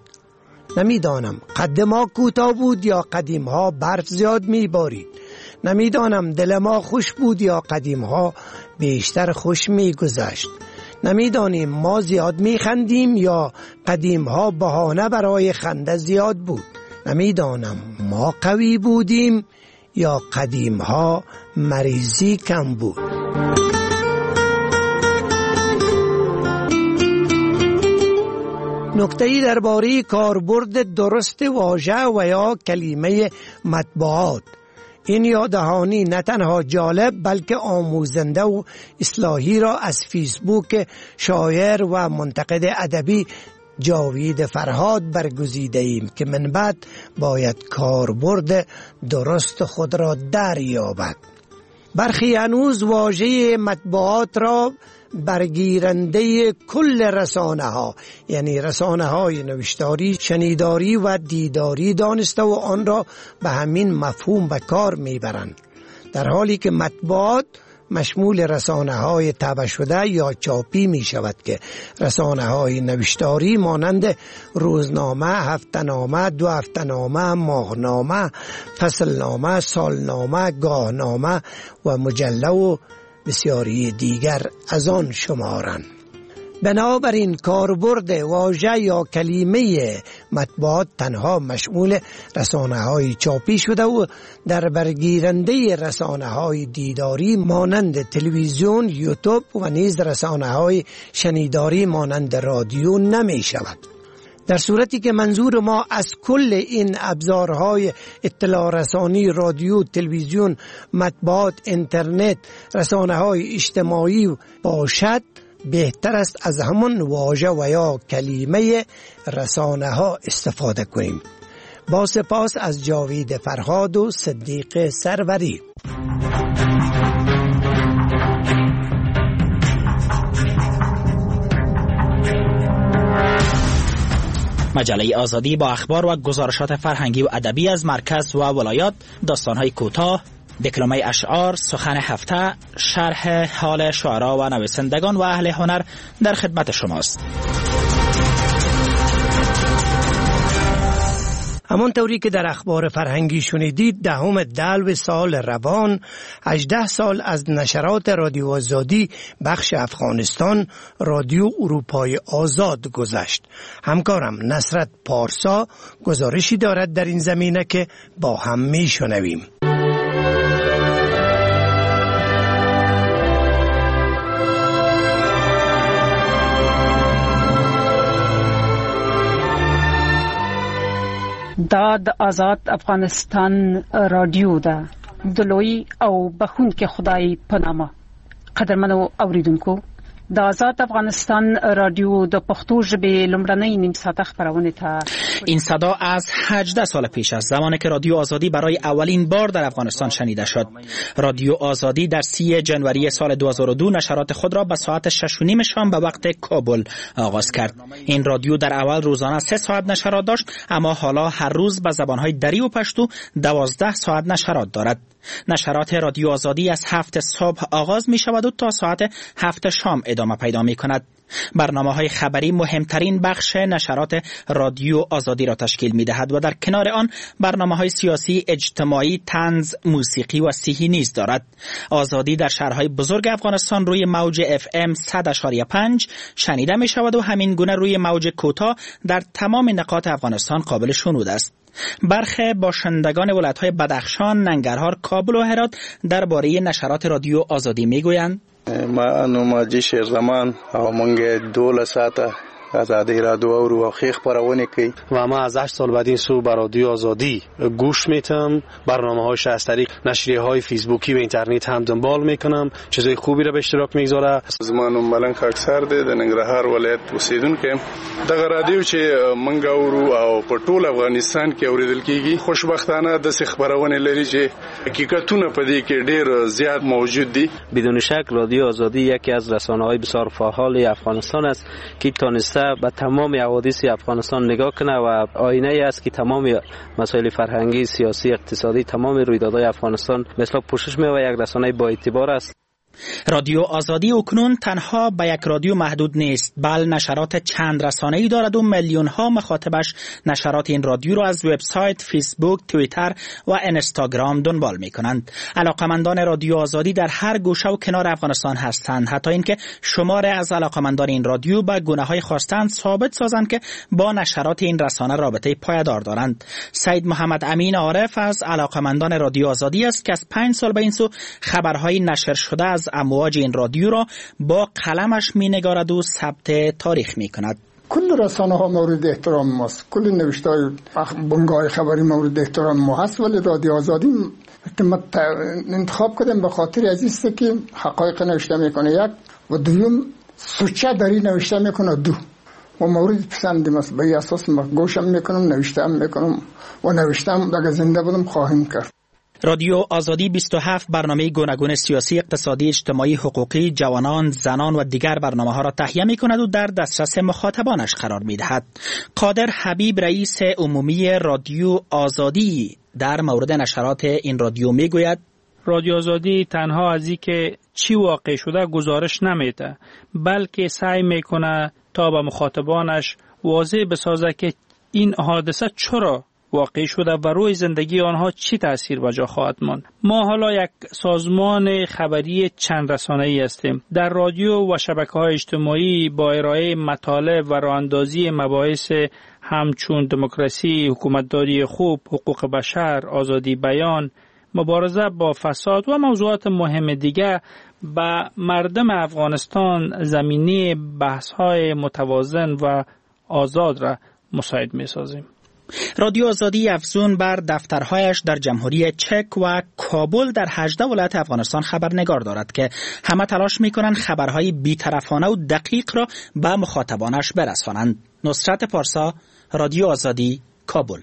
G: نمیدانم قد ما کوتاه بود یا قدیم ها برف زیاد میبارید. نمیدانم دل ما خوش بود یا قدیم ها بیشتر خوش میگذشت. نمیدانیم ما زیاد میخندیم یا قدیم ها بهانه برای خنده زیاد بود. نمیدانم ما قوی بودیم یا قدیم ها مریضی کم بود. نکته‌ای درباره کاربرد درست واژه و یا کلمه مطبوعات. این یاددهانی نه تنها جالب بلکه آموزنده و اصلاحی را از فیسبوک شاعر و منتقد ادبی جاوید فرهاد برگزیده ایم که من بعد باید کاربرد درست خود را دریابد. برخی هنوز واژه مطبوعات را برگیرنده کل رسانه ها، یعنی رسانه های نوشتاری، شنیداری و دیداری دانسته و آن را به همین مفهوم به کار میبرند، در حالی که مطبوعات مشمول رسانه های طبع شده یا چاپی می شود که رسانه های نوشتاری مانند روزنامه، هفته‌نامه، دو هفته‌نامه، ماهنامه، فصلنامه، سالنامه، گاهنامه و مجله و بسیاری دیگر از آن شمارند. بنابراین کاربرد واژه یا کلمه مطبوعات تنها مشمول رسانه‌های چاپی شده و در برگیرنده رسانه‌های دیداری مانند تلویزیون، یوتیوب و نیز رسانه‌های شنیداری مانند رادیو نمی شود. در صورتی که منظور ما از کل این ابزارهای اطلاع رسانی، رادیو، تلویزیون، مطبوعات، اینترنت، رسانه‌های اجتماعی باشد، بهتر است از همان واژه و یا کلمه رسانه ها استفاده کنیم. با سپاس از جاوید فرهاد و صدیق سروری.
L: مجله آزادی با اخبار و گزارشات فرهنگی و ادبی از مرکز و ولایات، داستان‌های کوتاه، دکلمه اشعار، سخن هفته، شرح حال شعرا و نویسندگان و اهل هنر در خدمت شماست.
G: همانطوری که در اخبار فرهنگی شنیدید، 10 دلو سال روان 18 سال از نشرات رادیو آزادی بخش افغانستان رادیو اروپای آزاد گذشت. همکارم نصرت پارسا گزارشی دارد در این زمینه که با هم میشنویم.
M: دا د آزاد افغانستان رادیو ده. دلوی او بخونکي خدای په نامه. قدرمنو اوریدونکو، د آزاد افغانستان رادیو د پښتو ژبې لومړنۍ نیم ساعته خبرونه ته
L: این صدا از 18 سال پیش است، زمانی که رادیو آزادی برای اولین بار در افغانستان شنیده شد. رادیو آزادی در 30 جنوری سال 2002 نشرات خود را به ساعت 6:30 شام به وقت کابل آغاز کرد. این رادیو در اول روزانه 3 ساعت نشرات داشت، اما حالا هر روز به زبانهای دری و پشتو 12 ساعت نشرات دارد. نشرات رادیو آزادی از 7 صبح آغاز می شود و تا ساعت 7 شام ادامه پیدا می کند. برنامه‌های خبری مهمترین بخش نشرات رادیو آزادی را تشکیل می‌دهد و در کنار آن برنامه‌های سیاسی، اجتماعی، طنز، موسیقی و صحی نیز دارد. آزادی در شهرهای بزرگ افغانستان روی موج FM 100.5 شنیده می‌شود و همین گونه روی موج کوتاه در تمام نقاط افغانستان قابل شنود است. برخی باشندگان ولایت‌های بدخشان، ننگرهار، کابل و هرات درباره نشرات رادیو آزادی می‌گویند:
N: ما نوماجی شیر زمان او مونږ 12 ساعته آزادی رادیو او خیخ پرونی کی
O: و ما از 8 سال بعد این سو بر رادیو آزادی گوش میتم. برنامه‌هاش از طریق نشریه‌های فیسبوکی و اینترنت هم دنبال میکنم. چیزای خوبی را به اشتراک میگذاره.
N: زمانو ملنګ اکثر د ننګرهار ولایت اوسیدونکو دغه رادیو چې مونږ اورو او په ټول افغانستان کې اوریدل کیږي. خوشبختانه د خبرونه لري چې حقیقتونه په دې کې ډېر زیات موجود دي.
P: بدون شک رادیو آزادی یکی از رسانه‌های بسیار فعال افغانستان است که تونسته به تمام حوادث افغانستان نگاه کنه و آینه ای است که تمام مسائل فرهنگی، سیاسی، اقتصادی، تمام رویدادهای افغانستان مثل پوشش می و یک رسانه با اعتبار است.
L: رادیو آزادی اکنون تنها به یک رادیو محدود نیست، بل نشرات چند رسانه‌ای دارد و میلیون ها مخاطبش نشرات این رادیو را از وبسایت، فیسبوک، توییتر و اینستاگرام دنبال می‌کنند. علاقمندان رادیو آزادی در هر گوشه و کنار افغانستان هستند، حتی اینکه شمار از علاقمندان این رادیو به گونه‌های خواستند ثابت سازند که با نشرات این رسانه رابطه پایدار دارند. سید محمد امین عارف از علاقمندان رادیو آزادی است که از 5 سال به این سو خبرهای نشر شده از امواج این رادیو را با قلمش می-نگارد و ثبت تاریخ می-کند.
Q: کل رسانه ها مورد احترام ماست، کل نوشته‌های بنگاه خبری مورد احترام ما هست، ولی رادیو آزادی انتخاب کردم به خاطر از است که حقایق نوشته میکنه، یک و دوم سوچه داری نوشته میکنه، دو و مورد پسندم است. به اساس گوشم میکنم، نوشتم میکنم و نوشتم اگه زنده بودم خواهیم کرد.
L: رادیو آزادی 27 برنامه گوناگون سیاسی، اقتصادی، اجتماعی، حقوقی، جوانان، زنان و دیگر برنامه‌ها را تهیه می‌کند و در دسترس مخاطبانش قرار می‌دهد. قادر حبیب رئیس عمومی رادیو آزادی در مورد نشرات این رادیو می‌گوید:
R: رادیو آزادی تنها از اینکه چی واقع شده گزارش نمیده، بلکه سعی میکنه تا به مخاطبانش واضح بسازه که این حادثه چرا واقع شده و روی زندگی آنها چی تأثیر به جا خواهد ماند. ما حالا یک سازمان خبری چند رسانه‌ای هستیم. در رادیو و شبکه‌های اجتماعی با ارائه مطالب و راه‌اندازی مباحث همچون دموکراسی، حکومتداری خوب، حقوق بشر، آزادی بیان، مبارزه با فساد و موضوعات مهم دیگر به مردم افغانستان زمینه بحث‌های متوازن و آزاد را مساعد می‌سازیم.
L: رادیو آزادی افزون بر دفترهایش در جمهوری چک و کابل در 18 ولایت افغانستان خبرنگار دارد که همه تلاش می‌کنند خبرهای بی‌طرفانه و دقیق را به مخاطبانش برسانند. نصرت پارسا، رادیو آزادی، کابل.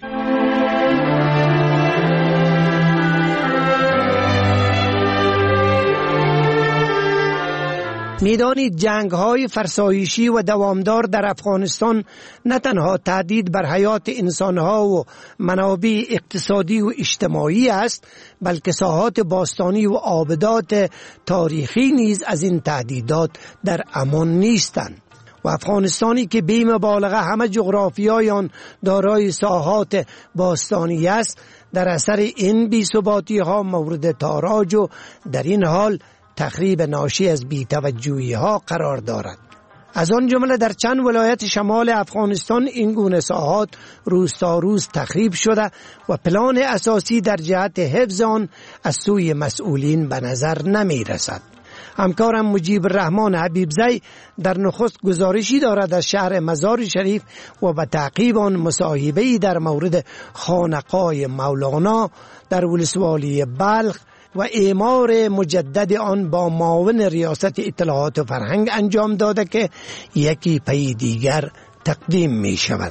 G: میدانید جنگ‌های فرسایشی و دوامدار در افغانستان نه تنها تهدید بر حیات انسان‌ها و منابع اقتصادی و اجتماعی است، بلکه ساحات باستانی و آبدات تاریخی نیز از این تهدیدات در امان نیستند. و افغانستانی که بی مبالغه همه جغرافیای آن دارای ساحات باستانی است، در اثر این بی‌ثباتی‌ها مورد تاراج و در این حال تخریب ناشی از بی‌توجهی ها قرار دارد. از آن جمله در چند ولایت شمال افغانستان این گونه ساحات روز تا روز تخریب شده و پلان اساسی در جهت حفظ آن از سوی مسئولین به نظر نمی رسد. همکارم مجیب الرحمن حبیبزی در نخست گزارشی دارد از شهر مزار شریف و به تعقیب آن مصاحبه‌ای در مورد خانقاه مولانا در ولسوالی بلخ و اعمار مجدد آن با معاون ریاست اطلاعات و فرهنگ انجام داده که یکی پی دیگر تقدیم می شود.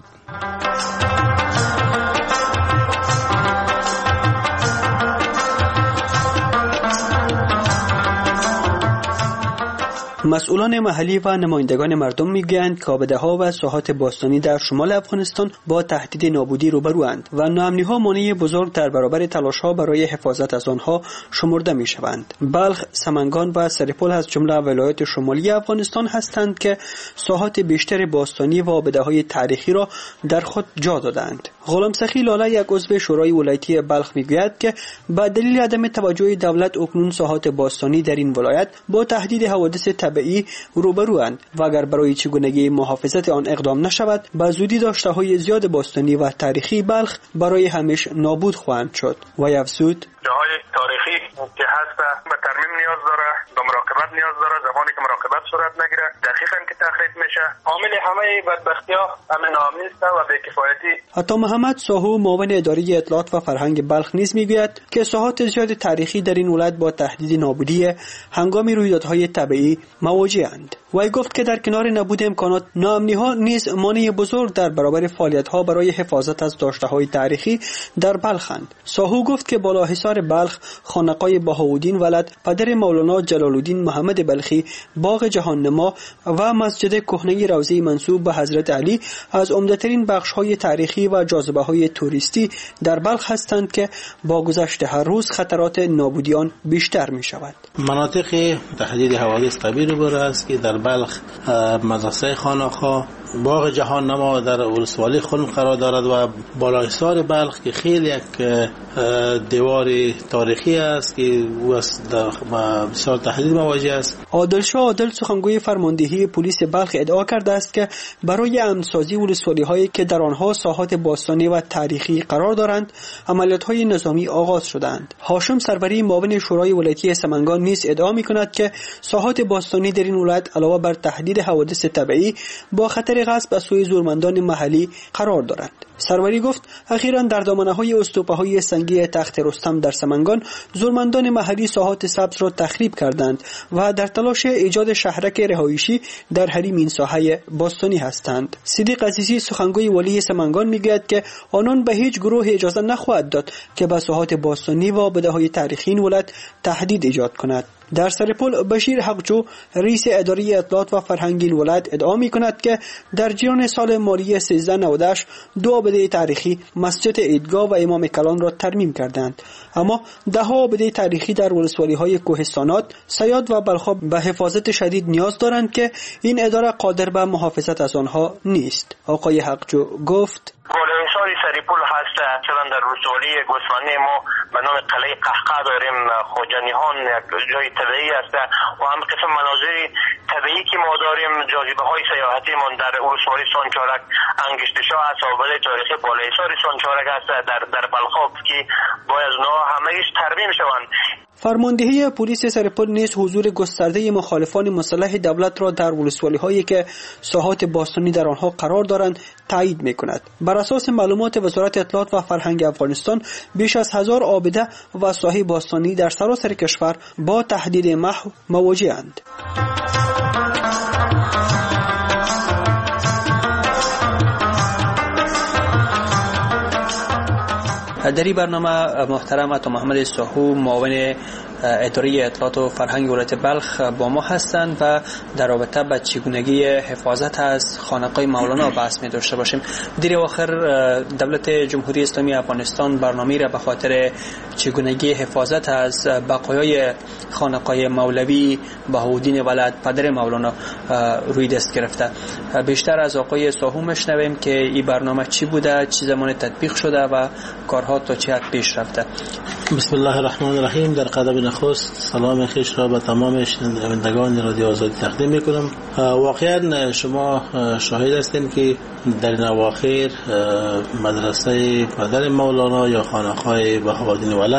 S: مسئولان محلی و نمایندگان مردم میگویند که آبده‌ها و ساحات باستانی در شمال افغانستان با تهدید نابودی روبروند و ناامنی‌ها مانع بزرگ در برابر تلاش‌ها برای حفاظت از آنها شمرده می‌شوند. بلخ، سمنگان و سرپل از جمله ولایات شمالی افغانستان هستند که ساحات بیشتر باستانی و آبده‌های تاریخی را در خود جا دادند. غلام سخی لاله، یک عضو شورای ولایتی بلخ، میگوید که به دلیل عدم توجه دولت اکنون ساحات باستانی در این ولایت با تهدید حوادث طبیعی روبروند و اگر برای چگونگی محافظت آن اقدام نشود به زودی داشته‌های زیاد باستانی و تاریخی بلخ برای همیشه نابود خواهند شد. و افزود
T: جاهای تاریخی که هست به ترمیم نیاز داره، به مراقبت نیاز داره. زمانی که مراقبت صورت نگیره دقیقاً که تخریب میشه، عامل همه بدبختی‌ها همین ناامنی است و بی‌کفایتی.
S: عطا محمد ساهو، معاون اداره اطلاعات و فرهنگ بلخ، نیز میگوید که ساحات زیاد تاریخی در این ولایت با تهدید نابودی هنگام رویدادهای طبیعی مواجه‌اند. وی گفت که در کنار نبود امکانات، ناامنی‌ها نیز مانع بزرگ در برابر فعالیت‌ها برای حفاظت از داشته‌های تاریخی در بلخند. ساهو گفت که بالاحصار بلخ، خانقاه بهاءالدین ولد، پدر مولانا جلال الدین محمد بلخی، باغ جهاننما و مسجد کهنه روضه منسوب به حضرت علی از عمده‌ترین بخش‌های تاریخی و جاذبه‌های توریستی در بلخ هستند که با گذشت هر روز خطرات نابودی آن بیشتر می‌شود.
U: مناطق تهدید حوادث طبیعی روبرو است که در بلخ مدرسه خانقاه، باغ جهاننما در ولسوالی خلم قرار دارد و بالاحصار بلخ که خیلی یک دیوار تاریخی است که بسیار تهدید مواجه است.
S: عادلشاه عادل، سخنگوی فرماندهی پلیس بلخ، ادعا کرده است که برای امن‌سازی ولسوالی‌هایی که در آنها ساحات باستانی و تاریخی قرار دارند عملیات‌های نظامی آغاز شدند. هاشم سروری، معاون شورای ولایتی سمنگان، نیز ادعا می‌کند که ساحات باستانی در این ولایت علاوه بر تهدید حوادث طبیعی با خطر غصب از سوی زورمندان محلی قرار دارند. سروری گفت اخیراً در دامنه‌های استوپه‌های سنگی تخت رستم در سمنگان زورمندان محلی ساحات سبز را تخریب کردند و در تلاش ایجاد شهرک رهایشی در حریم این ساحه باستانی هستند. صدیق عزیزی، سخنگوی ولی سمنگان، میگوید که آنان به هیچ گروه اجازه نخواهد داد که به ساحات باستانی و آبده‌های تاریخی این ولایت تهدید ایجاد کند. در سرپل، بشیر حقجو، رئیس اداره اطلاعات و فرهنگ این ولایت، ادعا می‌کند که در جریان سال مالی 1398 دو آبده تاریخی، مسجد عیدگاه و امام کلان را ترمیم کردند، اما ده‌ها آبده تاریخی در ولسوالی‌های کوهستانات، سیاد و بلخاب به حفاظت شدید نیاز دارند که این اداره قادر به محافظت از آنها نیست. آقای حقجو گفت
T: بالاحصار سرپل هست. مثلا در ولسوالی گوسفندی ما به نام قلعه قهقه داریم. خواجه نیهان یک جای طبیعی است و هم قسم مناظر طبیعی که ما داریم، جاذبه‌های سیاحتی ما در ولسوالی سانچارک، انگشتشاه است، آبده تاریخی بالاحصار سانچارک است در بلخاب که باید اونها همه‌اش ترمیم شوند.
S: فرماندهی پلیس سرپل نیز حضور گسترده مخالفان مسلح دولت را در ولسوالی‌هایی که ساحات باستانی در آنها قرار دارند تایید می‌کند. بر اساس معلومات وزارت اطلاعات و فرهنگ افغانستان، بیش از 1000 آبده و ساحه باستانی در سراسر کشور با تهدید محو مواجه‌اند. در این برنامه محترم عطا محمد ساهو، معاون اداره اطلاعات و فرهنگ ولایت بلخ، با ما هستند و در رابطه با چگونگی حفاظت از خانقاه مولانا بحث می داشته باشیم. در آخر دولت جمهوری اسلامی افغانستان برنامه‌ای را به خاطر چگونگی حفاظت از بقایای خانقاه مولوی بهاءالدین ولد، پدر مولانا، روی دست گرفته. بیشتر از آقای ساهو میشنویم که این برنامه چی بوده، چه زمان تطبیق شده و کارها تا چه حد پیش رفته.
U: بسم الله الرحمن الرحیم. در قدم نخست سلام خویش را به تمام شنوندگان رادیو آزادی تقدیم میکنم. واقعا شما شاهد هستین که در این اواخر مدرسه پدر مولانا یا خانقاه بهاءالدین ولد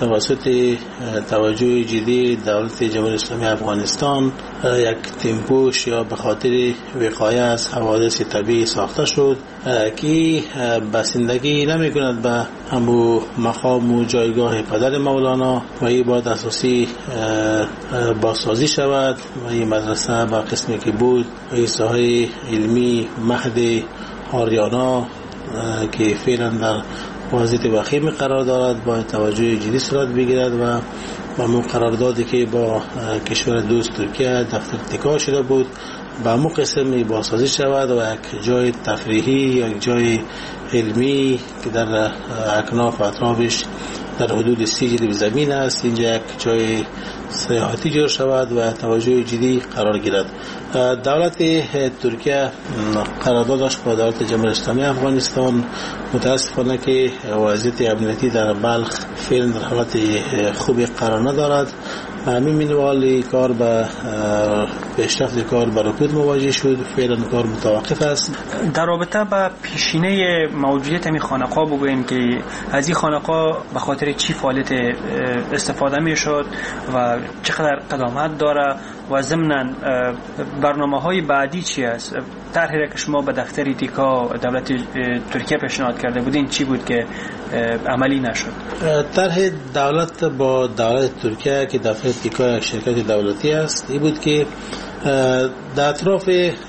U: توسط توجه جدی دولت جمهوری اسلامی افغانستان یک تیمپوش یا به خاطر وقایه از حوادث طبیعی ساخته شد که بسندگی نمی کند به همو مقام و جایگاه پدر مولانا و این باید اساسی بازسازی شود و این مدرسه با قسمی که بود و این ساحه علمی مهد آریانا که فعلا در وضعیت وخیم قرار دارد باید توجه جدی صورت بگیرد و با قراردادی که با کشور دوست ترکیه دفتر اتکا شده بود با همون قسم بازسازی شود و یک جای تفریحی یا یک جای علمی که در اکناف و اطرافش در حدود 30 جلب زمین است اینجا یک جای سیاحتی جور شود و توجه جدی قرار گیرد. دولت ترکیه قرارداد داشت با دولت جمهوری اسلامی افغانستان. متاسفانه که وضعیت امنیتی در بلخ فعلا در حالت خوبی قرار ندارد. همین منوال کار به پیشرفت کار به رکود مواجه شد. فعلا کار متوقف است.
S: در رابطه با پیشینه موجودیت این خانقاه بگوییم که از این خانقاه به خاطر چی فعالیت استفاده می شد و چقدر قدامت داره و ضمناً برنامه‌های بعدی چی است؟ طرحی که شما به دفتر اتکا دولت ترکیه پیشنهاد کرده بودین چی بود که عملی نشد؟
U: طرح دولت با دولت ترکیه که دفتر اتکا یک شرکت دولتی است این بود که در اطراف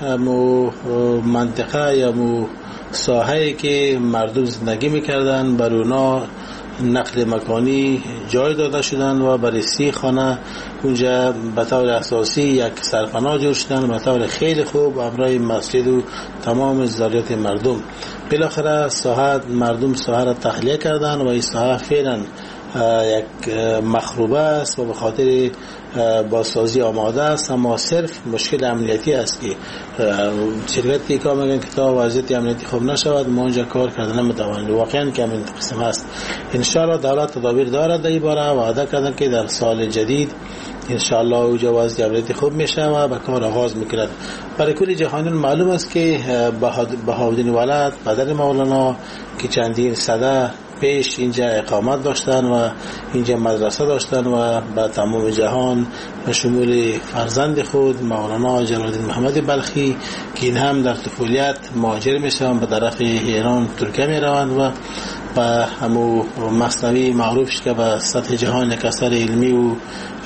U: منطقه یا ساحه‌ای که مردم زندگی می‌کردند بر اونا نقل مکانی جای داده شدند و برای 30 خانه اونجا به طور اساسی یک سرپناه جور شدند به طور خیلی خوب همراه مسجد و تمام ضروریات مردم. بالاخره مردم ساحه را تخلیه کردند و این ساحه فعلا یک مخروبه است و به خاطر بازسازی آماده است، اما صرف مشکل امنیتی است که شرکت تیکا میگن که تا وضعیت امنیتی خوب نشود ما اونجا کار کردن نمیتوانیم. واقعا که همین قسم است. انشاءالله دولت تدابیر دارد در این باره وعده کردن که در سال جدید انشاءالله اونجا وضعیت امنیتی خوب میشه و به کار آغاز میکند. برای کل جهانیان معلوم است که بهاءالدین ولد پدر مولانا که چندین سده پیش اینجا اقامت داشتن و اینجا مدرسه داشتن و به تمام جهان به شمول فرزند خود مولانا جلال‌الدین محمد بلخی که این هم در طفولیت مهاجر میشن به طرف ایران ترکیه میروند و به همو مثنوی معروفش که به سطح جهان یک اثر علمی و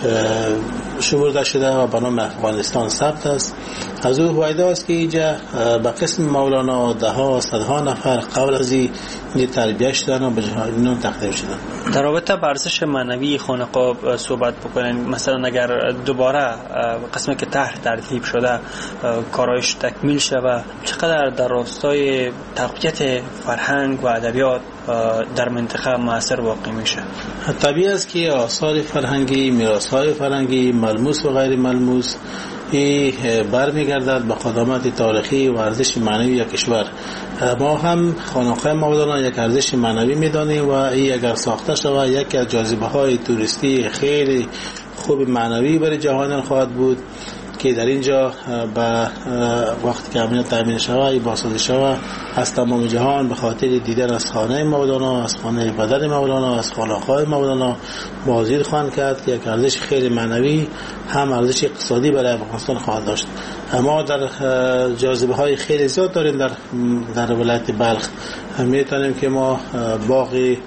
U: شمرده شده و به نام افغانستان ثبت است. از او وعده است که اینجا به قسم مولانا دهها صدها نفر قبل از این تربیت شدن و به جهان تقدیم شدن.
S: در رابطه با ارزش معنوی خانقاه صحبت بکنین، مثلا اگر دوباره قسمی که طرح ترتیب شده کارایش تکمیل شود چقدر در راستای تقویت فرهنگ و ادبیات در منطقه مؤثر واقع میشه؟
U: طبیعی است که آثار فرهنگی، میراث‌های فرهنگی ملموس و غیر ملموس برمیگردد به قدامت تاریخی و ارزش معنوی یک کشور. ما هم خانقاه مولانا یک ارزش معنوی میدانیم و این اگر ساخته شود یکی از جاذبه‌های توریستی خیلی خوب معنوی برای جهانیان خواهد بود که در اینجا به وقتی که امنیت تامین شود بازسازی شود از تمام جهان به خاطر دیدن از خانه مولانا، از خانه پدر مولانا، از خانقاه مولانا بازدید خواهند کرد که یک ارزش خیلی معنوی هم ارزش اقتصادی برای افغانستان خواهد داشت. اما در جاذبه‌های خیلی زیاد داریم در ولایت بلخ. می‌تونیم که ما باقی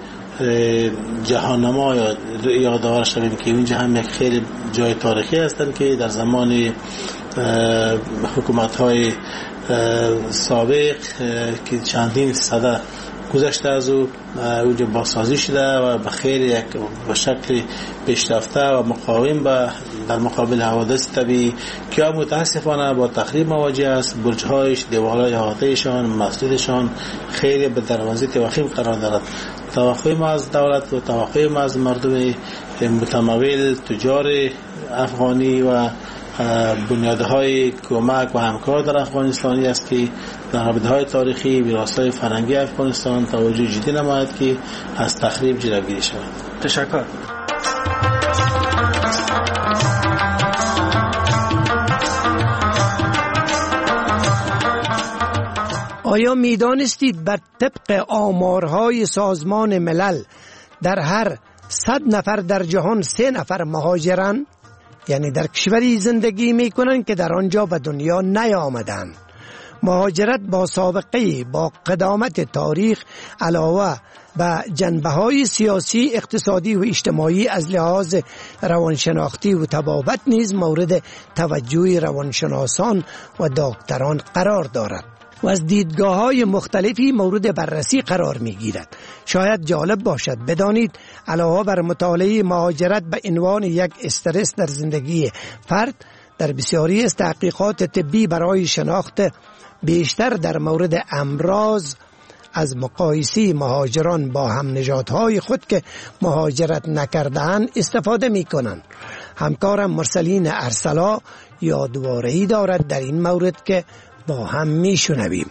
U: جهانما یادآور شویم که اینجا هم یک خیلی جای تاریخی هستند که در زمان حکومت‌های سابق که چندین سده گذشته از اونجا بازسازی شده و به خیلی یک به شکل پیشرفته و مقاوم در مقابل حوادث طبیعی که متاسفانه با تخریب مواجه است. برج‌هایش، دیوارهای احاطه‌ایشان، مسجدشان خیلی به در وضعیت وخیم قرار دارد. توقع ما از دولت و توقع ما از مردم متمول تجار افغانی و بنیادهای کمک و همکار در افغانستانی است که در رابطه‌های تاریخی وراثت فرهنگی افغانستان توجه جدی نماید که از تخریب جلوگیری شود.
S: تشکر.
G: آیا می‌دانستید بر طبق آمارهای سازمان ملل در هر 100 نفر در جهان 3 نفر مهاجرن، یعنی در کشوری زندگی میکنن که در آنجا به دنیا نیامدن. مهاجرت با سابقه، با قدامت تاریخ، علاوه به جنبه‌های سیاسی، اقتصادی و اجتماعی از لحاظ روانشناختی و طبابت نیز مورد توجه روانشناسان و دکتران قرار دارد و از دیدگاه‌های مختلفی مورد بررسی قرار می‌گیرد. شاید جالب باشد بدانید علاوه بر مطالعه مهاجرت به عنوان یک استرس در زندگی فرد، در بسیاری از تحقیقات طبی برای شناخت بیشتر در مورد امراض از مقایسه مهاجران با هم نژادهای خود که مهاجرت نکرده‌اند استفاده می‌کنند. همکارم مرسلین ارسلا یادواره‌ای دارد در این مورد که با هم میشنویم.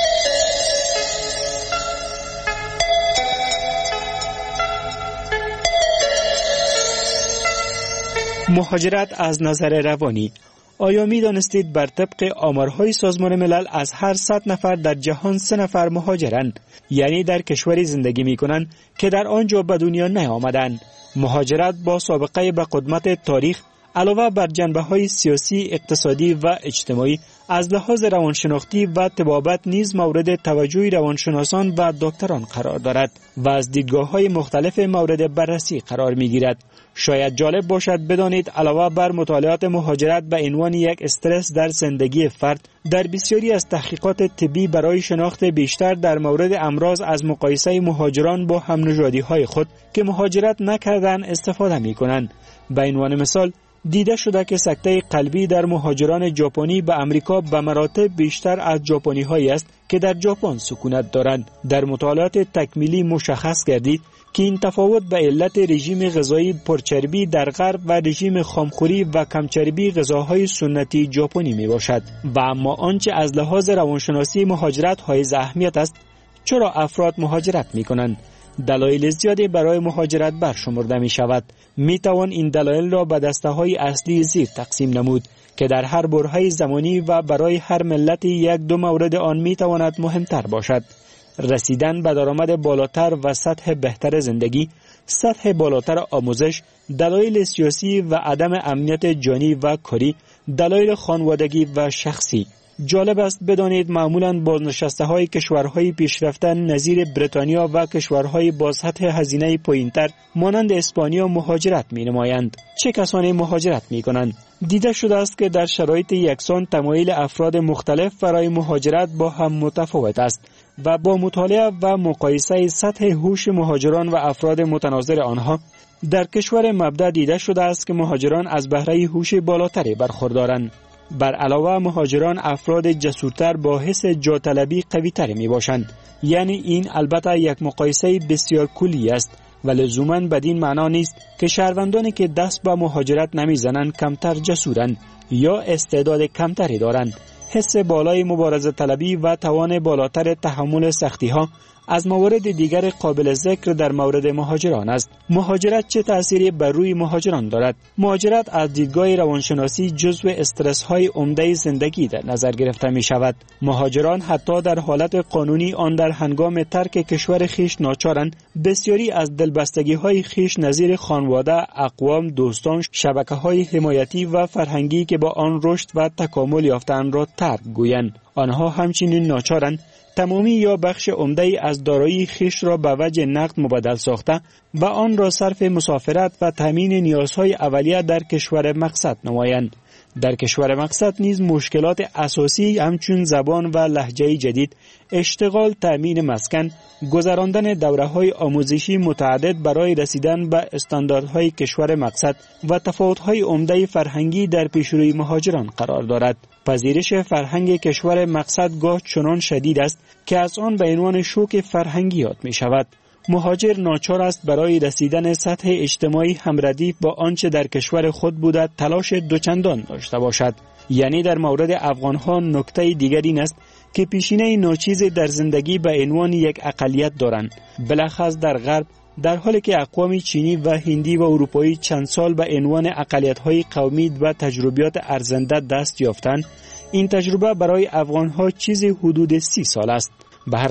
B: مهاجرت از نظر روانی. آیا می دانستید بر طبق آمارهای سازمان ملل از هر 100 نفر در جهان 3 نفر مهاجرند، یعنی در کشوری زندگی می کنند که در آنجا به دنیا نیامدند. مهاجرت با سابقه به قدمت تاریخ علاوه بر جنبه‌های سیاسی، اقتصادی و اجتماعی از لحاظ روانشناختی و طبابت نیز مورد توجه روانشناسان و دکتران قرار دارد و از دیدگاه‌های مختلف مورد بررسی قرار می‌گیرد. شاید جالب باشد بدانید علاوه بر مطالعات مهاجرت به عنوان یک استرس در زندگی فرد، در بسیاری از تحقیقات طبی برای شناخت بیشتر در مورد امراض از مقایسه مهاجران با هم‌نژادی‌های خود که مهاجرت نکردند استفاده می‌کنند. به عنوان مثال دیده شده که سکته قلبی در مهاجران ژاپنی به امریکا به مراتب بیشتر از ژاپنی‌هایی است که در ژاپن سکونت دارند. در مطالعات تکمیلی مشخص گردید که این تفاوت به علت رژیم غذایی پرچربی در غرب و رژیم خامخوری و کمچربی غذاهای سنتی ژاپنی می باشد. و اما آنچه از لحاظ روانشناسی مهاجرت حائز اهمیت است، چرا افراد مهاجرت می کنند؟ دلایل زیادی برای مهاجرت برشمرده می شود. می توان این دلایل را به دسته‌های اصلی زیر تقسیم نمود که در هر برهه زمانی و برای هر ملت یک دو مورد آن می تواند مهمتر باشد. رسیدن به درآمد بالاتر و سطح بهتر زندگی، سطح بالاتر آموزش، دلایل سیاسی و عدم امنیت جانی و کاری، دلایل خانوادگی و شخصی. جالب است بدانید معمولاً بازنشسته‌های کشورهای پیشرفته نظیر بریتانیا و کشورهای با سطح هزینه پایین‌تر مانند اسپانیا مهاجرت می‌نمایند. چه کسانی مهاجرت می‌کنند؟ دیده شده است که در شرایط یکسان تمایل افراد مختلف برای مهاجرت با هم متفاوت است و با مطالعه و مقایسه سطح هوش مهاجران و افراد متناظر آنها در کشور مبدأ دیده شده است که مهاجران از بهره هوش بالاتری برخوردارند. بر علاوه مهاجران افراد جسورتر با حس جاطلبی قوی‌تر میباشند. یعنی این البته یک مقایسه بسیار کلی است و لزوماً بدین معنا نیست که شهروندانی که دست به مهاجرت نمیزنند کمتر جسورند یا استعداد کمتری دارند. حس بالای مبارزه طلبی و توان بالاتر تحمل سختی ها از موارد دیگر قابل ذکر در مورد مهاجران است. مهاجرت چه تأثیری بر روی مهاجران دارد؟ مهاجرت از دیدگاه روانشناسی جزو استرس های عمده زندگی در نظر گرفته می شود. مهاجران حتی در حالت قانونی آن در هنگام ترک کشور خیش ناچارند بسیاری از دلبستگی های خیش نظیر خانواده، اقوام، دوستان، شبکه های حمایتی و فرهنگی که با آن رشد و تکامل یافتند را ترک گویند. آنها همچنین ناچارند تمامی یا بخش عمده از دارایی خیش را به وجه نقد مبادل ساخته و آن را صرف مسافرت و تامین نیازهای اولیه در کشور مقصد نمایند. در کشور مقصد نیز مشکلات اساسی همچون زبان و لهجه جدید، اشتغال، تامین مسکن، گذراندن دوره‌های آموزشی متعدد برای رسیدن به استانداردهای کشور مقصد و تفاوت‌های عمده فرهنگی در پیشروی مهاجران قرار دارد. پذیرش فرهنگ کشور مقصد گاه چنان شدید است که از آن به عنوان شوک فرهنگی یاد می شود. مهاجر ناچار است برای رسیدن سطح اجتماعی همردیف با آنچه در کشور خود بوده تلاش دوچندان داشته باشد. یعنی در مورد افغانها نکته دیگر این است که پیشینه ناچیز در زندگی به عنوان یک اقلیت دارند. بلخص در غرب، در حالی که اقوام چینی و هندی و اروپایی چند سال به عنوان اقلیت‌های قومی و تجربیات ارزنده دست یافتند، این تجربه برای افغان‌ها چیزی حدود 30 سال است. به هر حال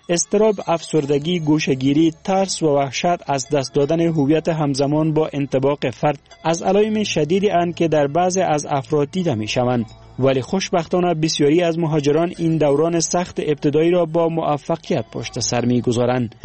B: اضطراب، افسردگی، گوشه‌گیری، ترس و وحشت از دست دادن هویت همزمان با انطباق فرد از علائم شدیدی اند که در بعضی از افراد دیده می‌شوند. ولی خوشبختانه بسیاری از مهاجران این دوران سخت ابتدایی را با موفقیت پشت سر می‌گذارند.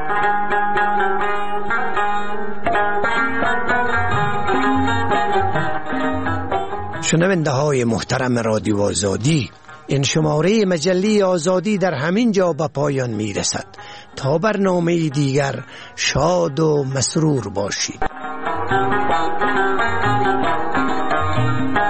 G: شنونده های محترم رادیو آزادی، این شماره مجله آزادی در همین جا به پایان می رسد. تا برنامه دیگر شاد و مسرور باشید.